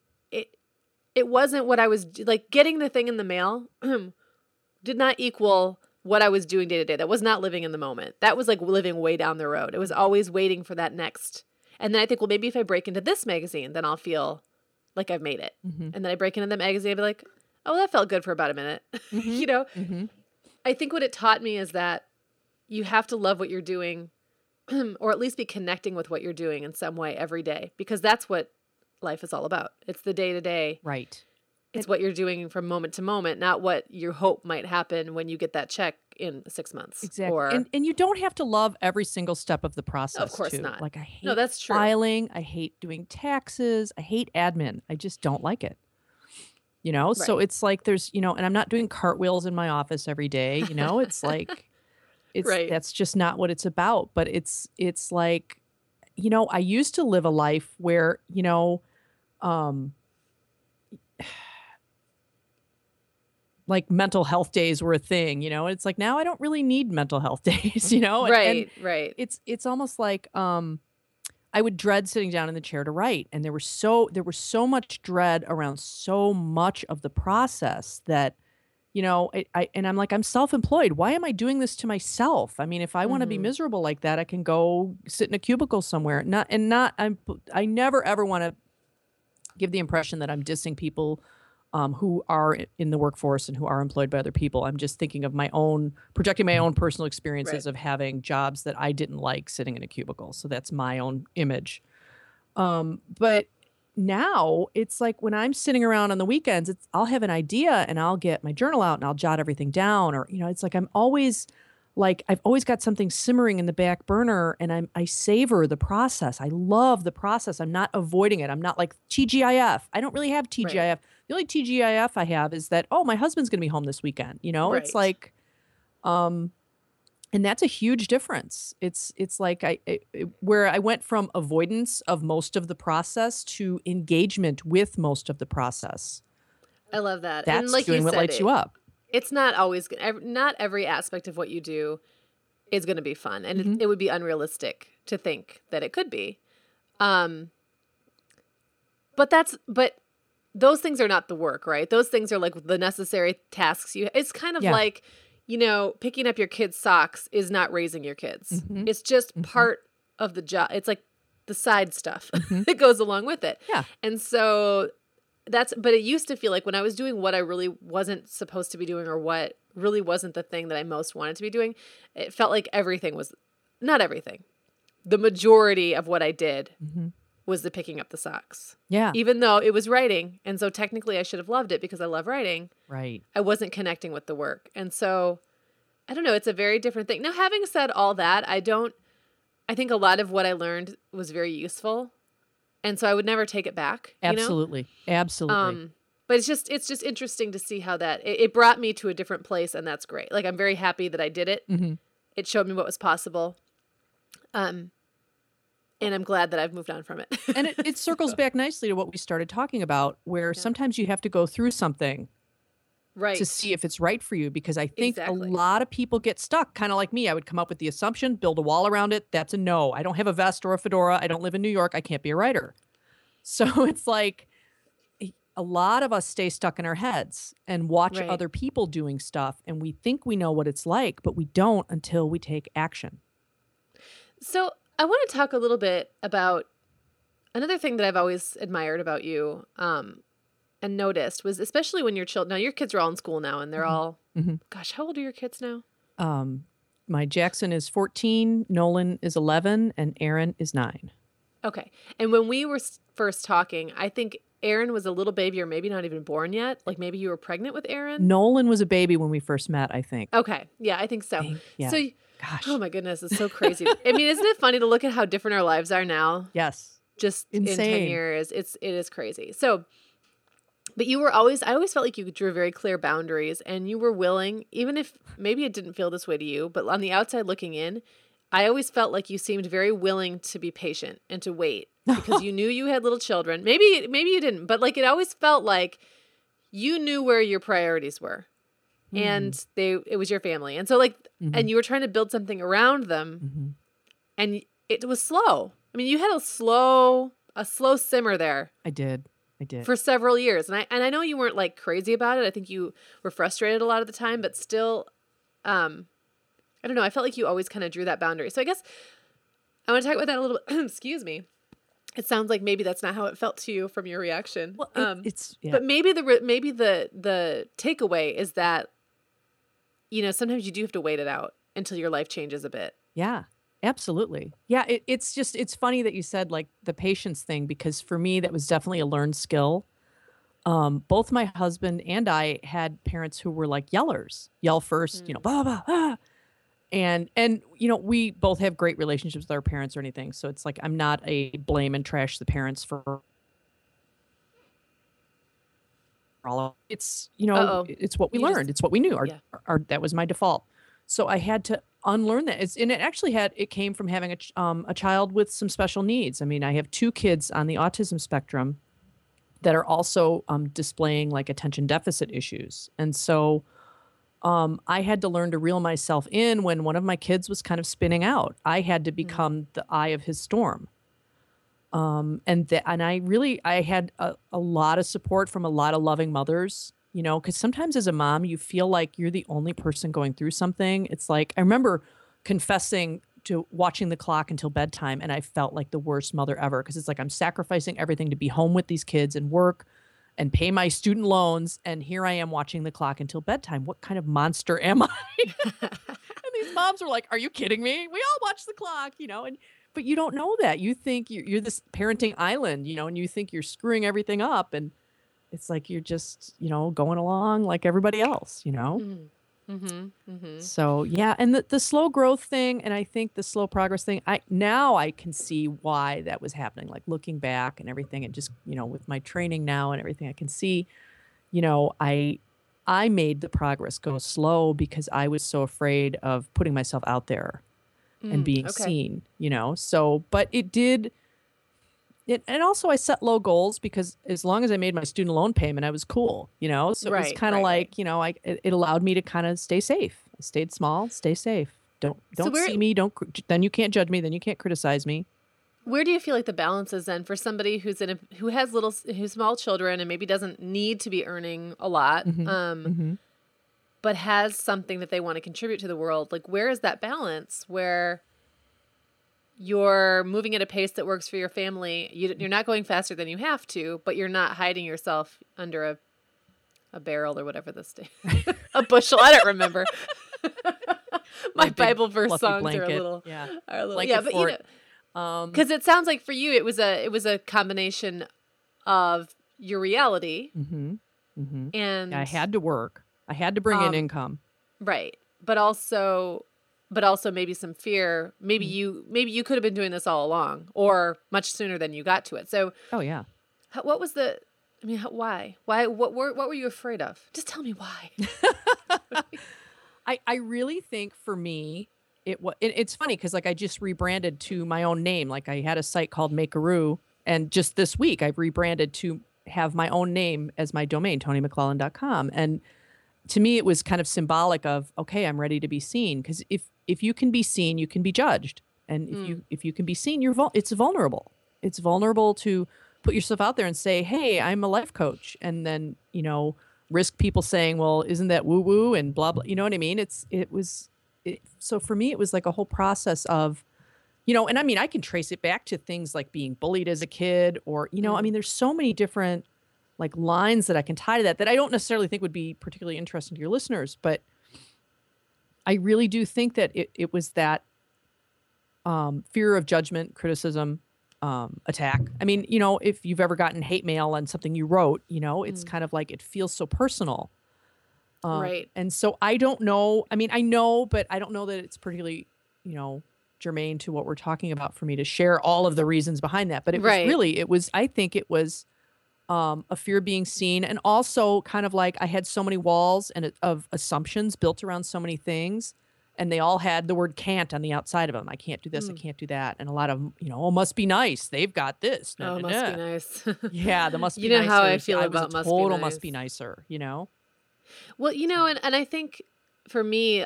what I was, like, getting the thing in the mail did not equal what I was doing day to day. That was not living in the moment. That was like living way down the road. It was always waiting for that next. And then I think, well, maybe if I break into this magazine, then I'll feel like I've made it. And then I break into the magazine, I'd be like, oh, that felt good for about a minute. You know, I think what it taught me is that you have to love what you're doing or at least be connecting with what you're doing in some way every day, because that's what life is all about. It's the day to day. Right. It's what you're doing from moment to moment, not what you hope might happen when you get that check in 6 months. Exactly. And you don't have to love every single step of the process. Of course not. Like, I hate that's true. filing. I hate doing taxes. I hate admin. I just don't like it. You know? Right. So it's like there's, you know, and I'm not doing cartwheels in my office every day. You know, it's like, that's just not what it's about. But it's like, you know, I used to live a life where, you know, like mental health days were a thing, you know. It's like now I don't really need mental health days, you know. Right. It's almost like I would dread sitting down in the chair to write, and there was so much dread around so much of the process that, you know, I'm like, I'm self-employed. Why am I doing this to myself? I mean, if I want to be miserable like that, I can go sit in a cubicle somewhere. I never ever want to give the impression that I'm dissing people who are in the workforce and who are employed by other people. I'm just thinking of projecting my own personal experiences of having jobs that I didn't like sitting in a cubicle. So that's my own image. But now it's like when I'm sitting around on the weekends, I'll have an idea and I'll get my journal out and I'll jot everything down, or, you know, it's like I've always got something simmering in the back burner, and I savor the process. I love the process. I'm not avoiding it. I'm not like TGIF. I don't really have TGIF. Right. The only TGIF I have is that, oh, my husband's going to be home this weekend. You know, It's like, and that's a huge difference. It's like where I went from avoidance of most of the process to engagement with most of the process. I love that. That's and like doing what lights you up. It's not always not every aspect of what you do is going to be fun, and it would be unrealistic to think that it could be. But those things are not the work, right? Those things are like the necessary tasks. It's kind of like picking up your kids' socks is not raising your kids. Mm-hmm. It's just Mm-hmm. part of the job. It's like the side stuff Mm-hmm. that goes along with it. Yeah. And so but it used to feel like when I was doing what I really wasn't supposed to be doing or what really wasn't the thing that I most wanted to be doing, it felt like everything was, not everything, the majority of what I did Mm-hmm. was the picking up the socks. Yeah. Even though it was writing. And so technically I should have loved it because I love writing. Right. I wasn't connecting with the work. And so, I don't know, it's a very different thing. Now, having said all that, I think a lot of what I learned was very useful. And so I would never take it back. Absolutely. Absolutely. But it's just interesting to see how that, it brought me to a different place, and that's great. Like, I'm very happy that I did it. Mm-hmm. It showed me what was possible. And I'm glad that I've moved on from it. And it circles back nicely to what we started talking about, where sometimes you have to go through something Right. to see if it's right for you, because I think Exactly. a lot of people get stuck, kind of like me. I would come up with the assumption, build a wall around it. That's a no. I don't have a vest or a fedora. I don't live in New York. I can't be a writer. So it's like a lot of us stay stuck in our heads and watch Right. other people doing stuff, and we think we know what it's like, but we don't until we take action. So I want to talk a little bit about another thing that I've always admired about you and noticed was, especially when your children, now your kids are all in school now and they're all, gosh, how old are your kids now? My Jackson is 14, Nolan is 11, and Aaron is 9. Okay. And when we were first talking, I think Aaron was a little baby or maybe not even born yet. Like maybe you were pregnant with Aaron. Nolan was a baby when we first met, I think. Okay. Yeah, I think so. Yeah. So, Gosh. oh my goodness, it's so crazy. I mean, isn't it funny to look at how different our lives are now? Yes. Just in 10 Insane. years. It is crazy. So, but I always felt like you drew very clear boundaries and you were willing, even if maybe it didn't feel this way to you, but on the outside looking in, I always felt like you seemed very willing to be patient and to wait because you knew you had little children. Maybe you didn't, but like it always felt like you knew where your priorities were. And it was your family. And so like, and you were trying to build something around them and it was slow. I mean, you had a slow simmer there. I did. For several years. And I know you weren't like crazy about it. I think you were frustrated a lot of the time, but still, I don't know. I felt like you always kind of drew that boundary. So I guess I want to talk about that a little bit. Excuse me. It sounds like maybe that's not how it felt to you from your reaction. Well, yeah. But maybe the takeaway is that, sometimes you do have to wait it out until your life changes a bit. Yeah, absolutely. Yeah, it's funny that you said like the patience thing, because for me, that was definitely a learned skill. Both my husband and I had parents who were like yellers, yell first, blah, blah, blah. And we both have great relationships with our parents or anything. So it's like, I'm not a blame and trash the parents for all of it's, it's what we learned. It's what we knew. That was my default. So I had to unlearn that. It came from having a child with some special needs. I mean, I have 2 kids on the autism spectrum that are also displaying like attention deficit issues. And so I had to learn to reel myself in when one of my kids was kind of spinning out. I had to become the eye of his storm. And I had a lot of support from a lot of loving mothers, because sometimes as a mom, you feel like you're the only person going through something. It's like, I remember confessing to watching the clock until bedtime, and I felt like the worst mother ever, because it's like I'm sacrificing everything to be home with these kids and work and pay my student loans, and here I am watching the clock until bedtime. What kind of monster am I? And these moms were like, are you kidding me? We all watch the clock, but you don't know that. You think you're this parenting island, and you think you're screwing everything up, and it's like you're just, going along like everybody else, So, yeah, and the slow growth thing, and I think the slow progress thing, I can see why that was happening, like looking back and everything, and just, with my training now and everything, I can see, I made the progress go slow because I was so afraid of putting myself out there and being seen, so, but it did. And also I set low goals because as long as I made my student loan payment, I was cool, so it was kind of like, it allowed me to kind of stay safe. I stayed small, stay safe. Don't see me. Then you can't judge me. Then you can't criticize me. Where do you feel like the balance is then for somebody who's who's small children and maybe doesn't need to be earning a lot? but has something that they want to contribute to the world. Like, where is that balance where you're moving at a pace that works for your family? You're not going faster than you have to, but you're not hiding yourself under a barrel or whatever this day. A bushel. I don't remember. My Bible verse songs blanket. are a little, Blanket yeah, but fort. because it sounds like for you, it was a combination of your reality, and I had to work. I had to bring in income. Right. But also maybe some fear. Maybe you could have been doing this all along, or much sooner than you got to it. So, oh yeah. What was the? I mean, why? What were you afraid of? Just tell me why. I really think for me, it's funny because like I just rebranded to my own name. Like I had a site called Makeroo, and just this week I've rebranded to have my own name as my domain, TonyMcClellan.com. And to me, it was kind of symbolic of, okay, I'm ready to be seen. Because if you can be seen, you can be judged. And if you can be seen, it's vulnerable. It's vulnerable to put yourself out there and say, hey, I'm a life coach. And then, risk people saying, well, isn't that woo woo and blah, blah. You know what I mean? So for me, it was like a whole process of, and I mean, I can trace it back to things like being bullied as a kid or, I mean, there's so many different like lines that I can tie to that I don't necessarily think would be particularly interesting to your listeners, but I really do think that it was that fear of judgment, criticism, attack. I mean, if you've ever gotten hate mail on something you wrote, it's kind of like it feels so personal. Right. And so I don't know. I mean, I know, but I don't know that it's particularly, germane to what we're talking about for me to share all of the reasons behind that. But I think it was a fear of being seen. And also kind of like I had so many walls of assumptions built around so many things. And they all had the word can't on the outside of them. I can't do this. I can't do that. And a lot of them, must be nice. They've got this. Must be nice. Yeah, the must be nicer. You know how I feel about must be nice. Total must be nicer, Well, and I think for me,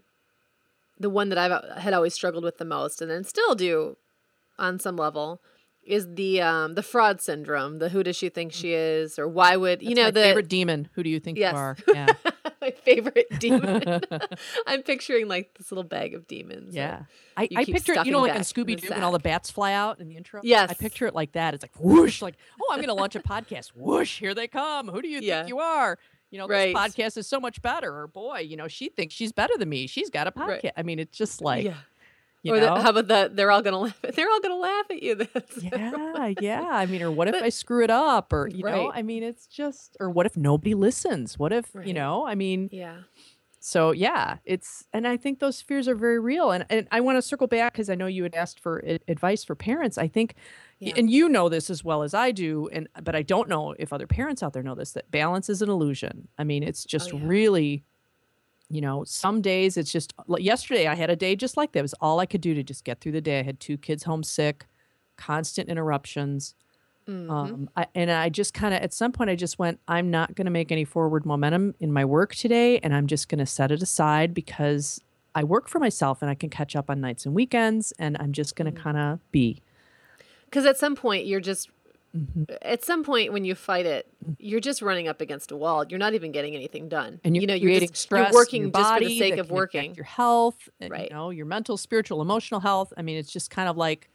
the one that I had always struggled with the most, and then still do on some level, is the fraud syndrome. The who does she think she is, or why would That's my favorite demon? Who do you think you are? Yeah. My favorite demon. I'm picturing like this little bag of demons. Yeah. I picture it, like in Scooby-Doo when all the bats fly out in the intro. Yes. I picture it like that. It's like whoosh, like, oh, I'm going to launch a podcast. Whoosh, here they come. Who do you think you are? This podcast is so much better. Or boy, she thinks she's better than me. She's got a podcast. Right. I mean, it's just like, how about that? They're all gonna laugh. They're all gonna laugh at you. Yeah. I mean, or what if I screw it up? Or I mean, it's just. Or what if nobody listens? What if I mean, yeah. So yeah, and I think those fears are very real. And I want to circle back because I know you had asked for advice for parents. I think, and you know this as well as I do, but I don't know if other parents out there know this, that balance is an illusion. I mean, it's just really. Some days it's just like yesterday I had a day just like that. It was all I could do to just get through the day. I had 2 kids homesick, constant interruptions. I just kind of, at some point I just went, I'm not going to make any forward momentum in my work today. And I'm just going to set it aside because I work for myself and I can catch up on nights and weekends. And I'm just going to kind of be. Because at some point you're just, at some point when you fight it, you're just running up against a wall. You're not even getting anything done. And you're creating stress. You're working your just body for the sake of working. Your health, and, right? Your mental, spiritual, emotional health. I mean, it's just kind of like,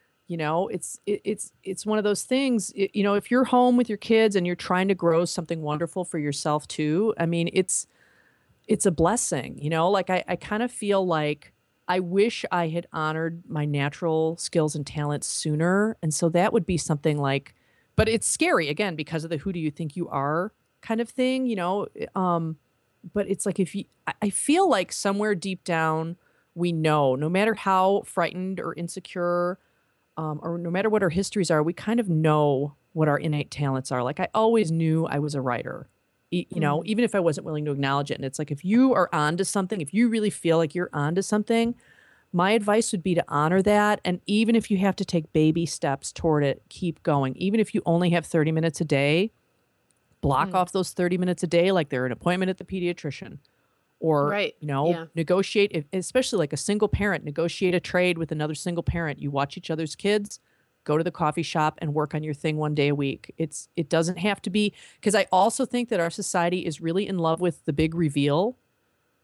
it's one of those things. If you're home with your kids and you're trying to grow something wonderful for yourself too, I mean, it's a blessing. Like I kind of feel like I wish I had honored my natural skills and talents sooner. And so that would be something like, but it's scary again, because of the, who do you think you are kind of thing, but it's like, I feel like somewhere deep down, we know, no matter how frightened or insecure, or no matter what our histories are, we kind of know what our innate talents are. Like I always knew I was a writer, even if I wasn't willing to acknowledge it. And it's like, if you are onto something, if you really feel like you're onto something, my advice would be to honor that. And even if you have to take baby steps toward it, keep going. Even if you only have 30 minutes a day, block off those 30 minutes a day like they're an appointment at the pediatrician. Or, negotiate, especially like a single parent, negotiate a trade with another single parent. You watch each other's kids, go to the coffee shop and work on your thing one day a week. It doesn't have to be, because I also think that our society is really in love with the big reveal.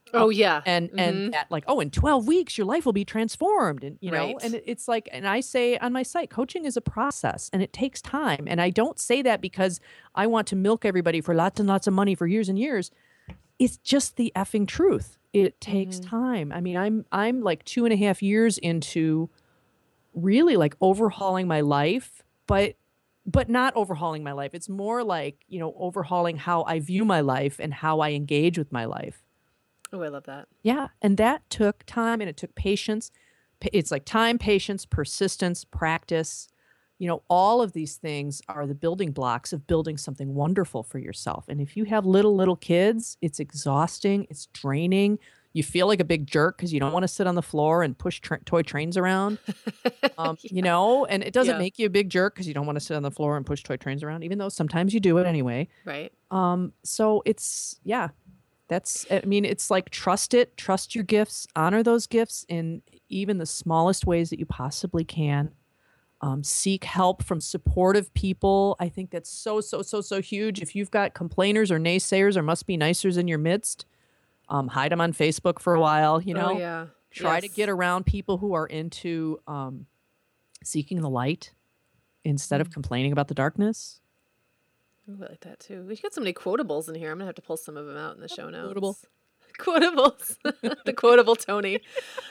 Oh yeah. And that like, oh, in 12 weeks your life will be transformed, and you know, and it's like, and I say on my site, coaching is a process and it takes time. And I don't say that because I want to milk everybody for lots and lots of money for years and years. It's just the effing truth. It takes time. I mean, I'm like 2.5 years into really like overhauling my life, but not overhauling my life. It's more like, you know, overhauling how I view my life and how I engage with my life. Oh, I love that. Yeah. And that took time and it took patience. It's like time, patience, persistence, practice. You know, all of these things are the building blocks of building something wonderful for yourself. And if you have little kids, it's exhausting. It's draining. You feel like a big jerk because you don't want to sit on the floor and push toy trains around, you know, and it doesn't make you a big jerk because you don't want to sit on the floor and push toy trains around, even though sometimes you do it anyway. Right. So it's, I mean, it's like, trust your gifts, honor those gifts in even the smallest ways that you possibly can. Seek help from supportive people. I think that's so huge. If you've got complainers or naysayers or must be nicers in your midst, hide them on Facebook for a while, you know. Oh, yeah. Try to get around people who are into seeking the light instead of complaining about the darkness. Ooh, I like that too. We got so many quotables in here. I'm gonna have to pull some of them out in the show notes. Quotables. The quotable Tony.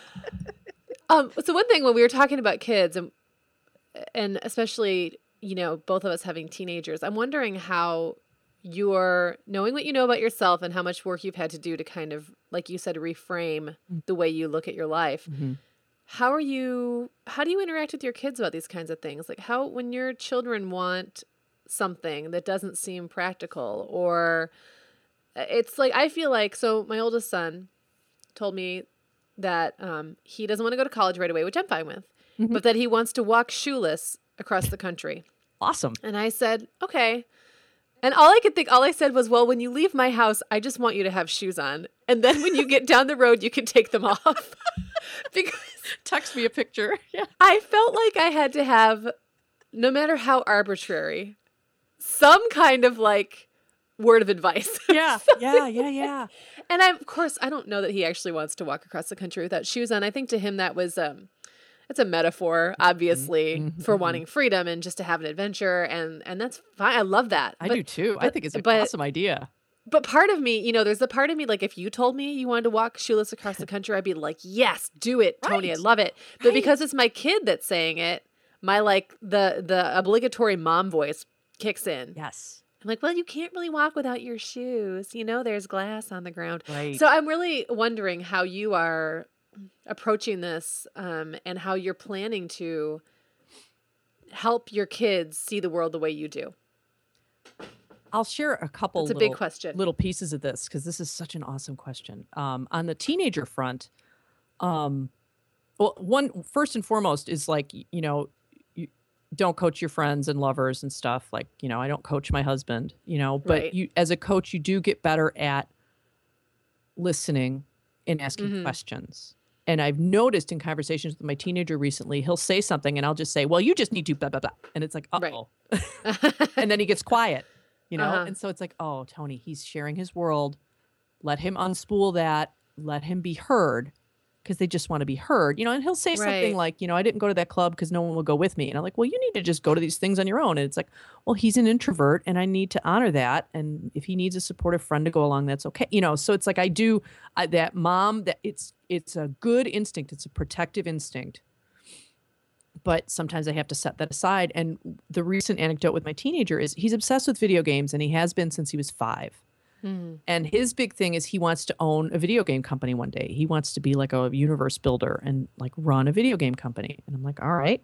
So one thing when we were talking about kids and especially, you know, both of us having teenagers, I'm wondering how you're knowing what you know about yourself and how much work you've had to do to kind of, like you said, reframe the way you look at your life. Mm-hmm. How do you interact with your kids about these kinds of things? Like when your children want something that doesn't seem practical, or it's like, I feel like, so my oldest son told me that he doesn't want to go to college right away, which I'm fine with, but that he wants to walk shoeless across the country. Awesome. And I said, okay. And all I said was, well, when you leave my house, I just want you to have shoes on. And then when you get down the road, you can take them off. Because text me a picture. Yeah. I felt like I had to have, no matter how arbitrary, some kind of like word of advice. Yeah. Yeah. And of course, I don't know that he actually wants to walk across the country without shoes on. I think to him that was, it's a metaphor, obviously, for wanting freedom and just to have an adventure. And that's fine. I love that. I do too. I think it's an awesome idea. But part of me, you know, there's a part of me, like if you told me you wanted to walk shoeless across the country, I'd be like, yes, do it, Tony. Right. I love it. But because it's my kid that's saying it, my like the obligatory mom voice kicks in. Yes. I'm like, well, you can't really walk without your shoes. You know, there's glass on the ground. Right. So I'm really wondering how you are approaching this and how you're planning to help your kids see the world the way you do. I'll share a couple big question. Little pieces of this because this is such an awesome question. On the teenager front, well, one first and foremost is like, you know, you don't coach your friends and lovers and stuff. Like, you know, I don't coach my husband, you know, but you, as a coach, you do get better at listening and asking questions. And I've noticed in conversations with my teenager recently, he'll say something and I'll just say, well, you just need to blah, blah, blah. And it's like, uh-oh. Right. And then he gets quiet, you know? And so it's like, oh, Tony, he's sharing his world. Let him unspool that. Let him be heard because they just want to be heard, you know? And he'll say something like, you know, I didn't go to that club because no one will go with me. And I'm like, well, you need to just go to these things on your own. And it's like, well, he's an introvert and I need to honor that. And if he needs a supportive friend to go along, that's okay. You know, so it's like that mom, that it's a good instinct. It's a protective instinct. But sometimes I have to set that aside. And the recent anecdote with my teenager is he's obsessed with video games and he has been since he was 5. And his big thing is he wants to own a video game company one day. He wants to be like a universe builder and like run a video game company. And I'm like, all right.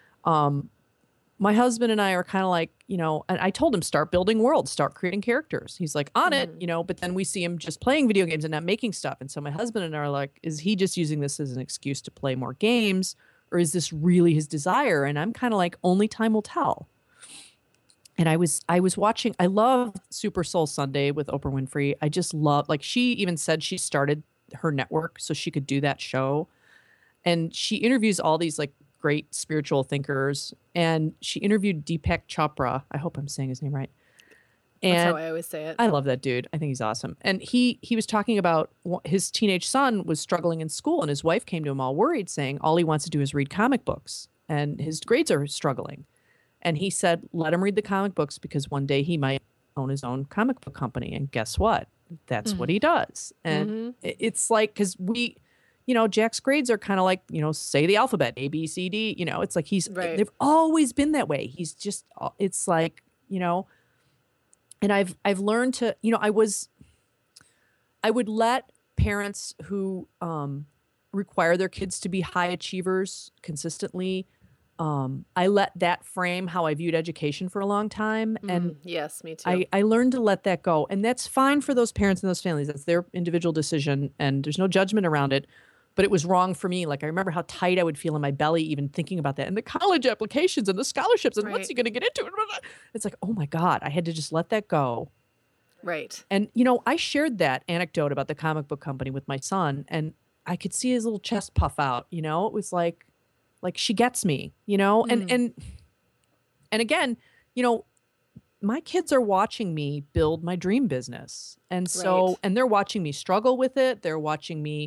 My husband and I are kind of like, you know, and I told him, start building worlds, start creating characters. He's like on it, you know, but then we see him just playing video games and not making stuff. And so my husband and I are like, is he just using this as an excuse to play more games? Or is this really his desire? And I'm kind of like, only time will tell. And I was watching, I love Super Soul Sunday with Oprah Winfrey. I just love, like she even said she started her network so she could do that show. And she interviews all these like great spiritual thinkers. And she interviewed Deepak Chopra. I hope I'm saying his name right. That's how I always say it. I love that dude. I think he's awesome. And he was talking about his teenage son was struggling in school, and his wife came to him all worried, saying all he wants to do is read comic books, and his grades are struggling. And he said, let him read the comic books because one day he might own his own comic book company. And guess what? That's what he does. And it's like, because we, Jack's grades are kind of like, say the alphabet, A, B, C, D, it's like they've always been that way. He's just, it's like, and I've learned to, I would let parents who require their kids to be high achievers consistently. I let that frame how I viewed education for a long time. And yes, me too. I learned to let that go. And that's fine for those parents and those families. That's their individual decision. And there's no judgment around it. But it was wrong for me. Like, I remember how tight I would feel in my belly even thinking about that. And the college applications and the scholarships and what's he going to get into? It's like, oh my God, I had to just let that go. Right. And, I shared that anecdote about the comic book company with my son, and I could see his little chest puff out, it was like she gets me, and again, my kids are watching me build my dream business. And so, and they're watching me struggle with it. They're watching me,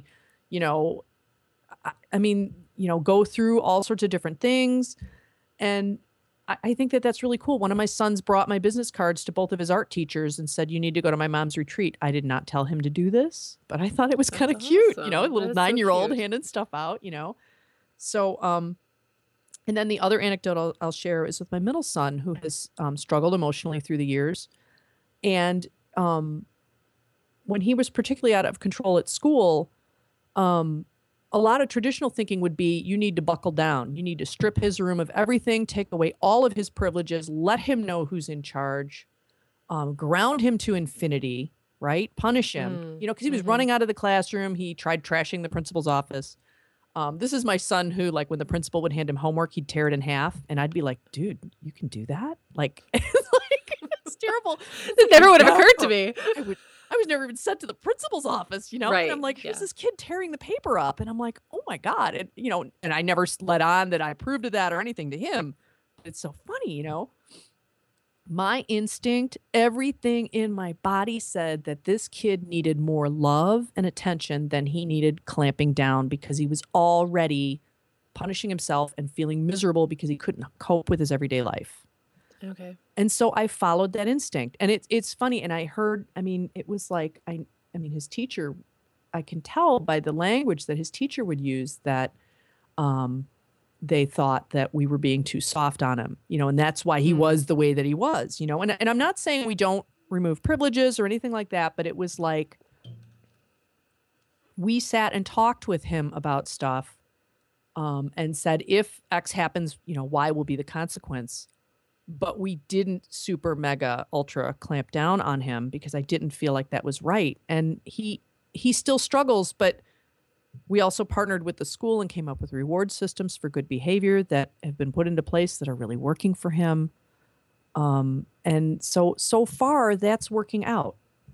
go through all sorts of different things. And I think that that's really cool. One of my sons brought my business cards to both of his art teachers and said, you need to go to my mom's retreat. I did not tell him to do this, but I thought it was kind of cute, a little 9-year-old handing stuff out, So, and then the other anecdote I'll share is with my middle son, who has struggled emotionally through the years. And when he was particularly out of control at school, a lot of traditional thinking would be, you need to buckle down. You need to strip his room of everything, take away all of his privileges, let him know who's in charge, ground him to infinity, right? Punish him, because he was running out of the classroom. He tried trashing the principal's office. This is my son who, like, when the principal would hand him homework, he'd tear it in half. And I'd be like, dude, you can do that? Like, it's terrible. It never would have occurred to me. I was never even sent to the principal's office, Right. And I'm like, here's this kid tearing the paper up. And I'm like, oh my God. And, and I never let on that I approved of that or anything to him. It's so funny, My instinct, everything in my body said that this kid needed more love and attention than he needed clamping down, because he was already punishing himself and feeling miserable because he couldn't cope with his everyday life. Okay. And so I followed that instinct. And it's funny. And I heard, it was like, his teacher, I can tell by the language that his teacher would use that they thought that we were being too soft on him, and that's why he was the way that he was, and I'm not saying we don't remove privileges or anything like that, but it was like we sat and talked with him about stuff and said, if X happens, Y will be the consequence. But we didn't super mega ultra clamp down on him because I didn't feel like that was right. And he still struggles, but we also partnered with the school and came up with reward systems for good behavior that have been put into place that are really working for him. And so far that's working out.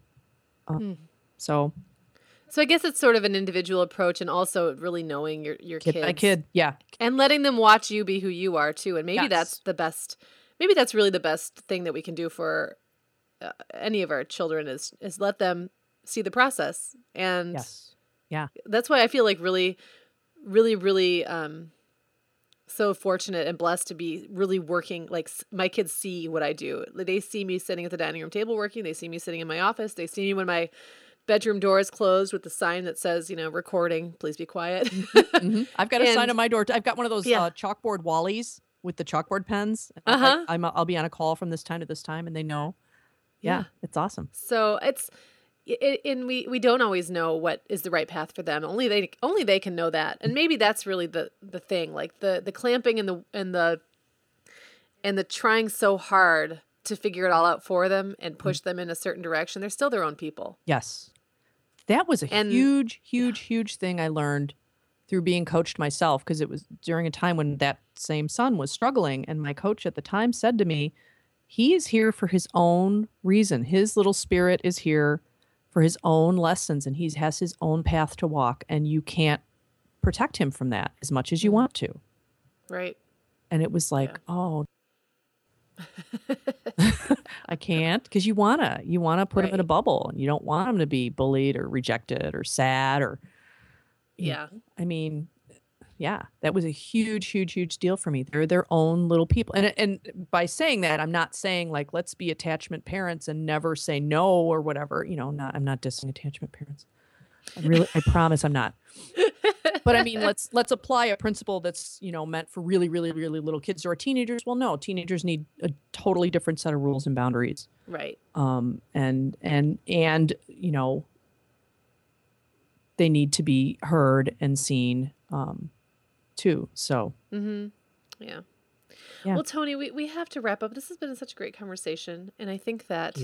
So I guess it's sort of an individual approach, and also really knowing your kid kids. by kid, yeah. And letting them watch you be who you are too. And maybe that's the best. Maybe that's really the best thing that we can do for any of our children is let them see the process. And that's why I feel like really, really, really so fortunate and blessed to be really working. Like, my kids see what I do. They see me sitting at the dining room table working. They see me sitting in my office. They see me when my bedroom door is closed with the sign that says, recording, please be quiet. I've got a sign on my door. I've got one of those chalkboard Wallies with the chalkboard pens. I'll be on a call from this time to this time, and they know. Yeah, it's awesome. So we don't always know what is the right path for them. Only they can know that. And maybe that's really the thing, like the clamping and the trying so hard to figure it all out for them and push them in a certain direction. They're still their own people. Yes. That was a huge thing I learned through being coached myself, because it was during a time when that same son was struggling. And my coach at the time said to me, he is here for his own reason. His little spirit is here for his own lessons, and he has his own path to walk, and you can't protect him from that as much as you want to. Right. And it was like, oh, I can't, because you wanna put them in a bubble, and you don't want them to be bullied or rejected or sad or. Yeah. I mean, yeah, that was a huge, huge, huge deal for me. They're their own little people, and by saying that, I'm not saying like let's be attachment parents and never say no or whatever. I'm not dissing attachment parents. I promise I'm not. But I mean, let's apply a principle that's, meant for really, really, really little kids or teenagers. Well, no, teenagers need a totally different set of rules and boundaries. Right. And they need to be heard and seen, too. So. Mm-hmm. Yeah. Well, Toni, we have to wrap up. This has been such a great conversation. And I think that,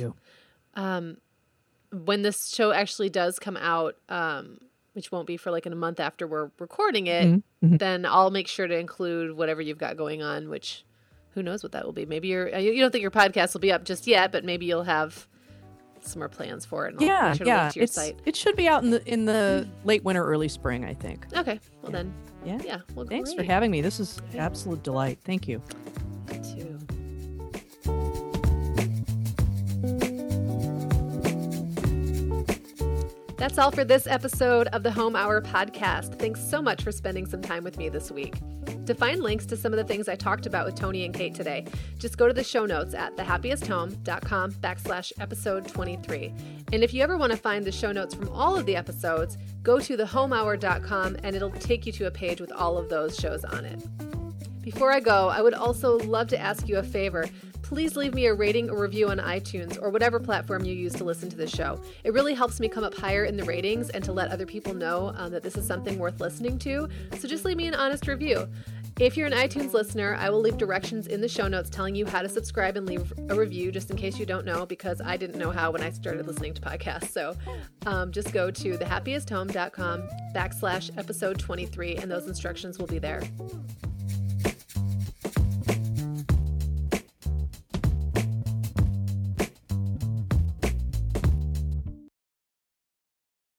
when this show actually does come out, which won't be for like in a month after we're recording it, then I'll make sure to include whatever you've got going on, which who knows what that will be. Maybe you don't think your podcast will be up just yet, but maybe you'll have some more plans for it. And I'll make sure to link to your site. It should be out in the late winter, early spring, I think. Okay. Well then. Yeah. Well, thanks for having me. This is an absolute delight. Thank you. Me too. That's all for this episode of the Home Hour podcast. Thanks so much for spending some time with me this week. To find links to some of the things I talked about with Toni and Kate today, just go to the show notes at thehappiesthome.com/episode 23. And if you ever want to find the show notes from all of the episodes, go to thehomehour.com and it'll take you to a page with all of those shows on it. Before I go, I would also love to ask you a favor. Please leave me a rating or review on iTunes or whatever platform you use to listen to the show. It really helps me come up higher in the ratings and to let other people know that this is something worth listening to. So just leave me an honest review. If you're an iTunes listener, I will leave directions in the show notes telling you how to subscribe and leave a review, just in case you don't know, because I didn't know how when I started listening to podcasts. So just go to thehappiesthome.com/episode 23 and those instructions will be there.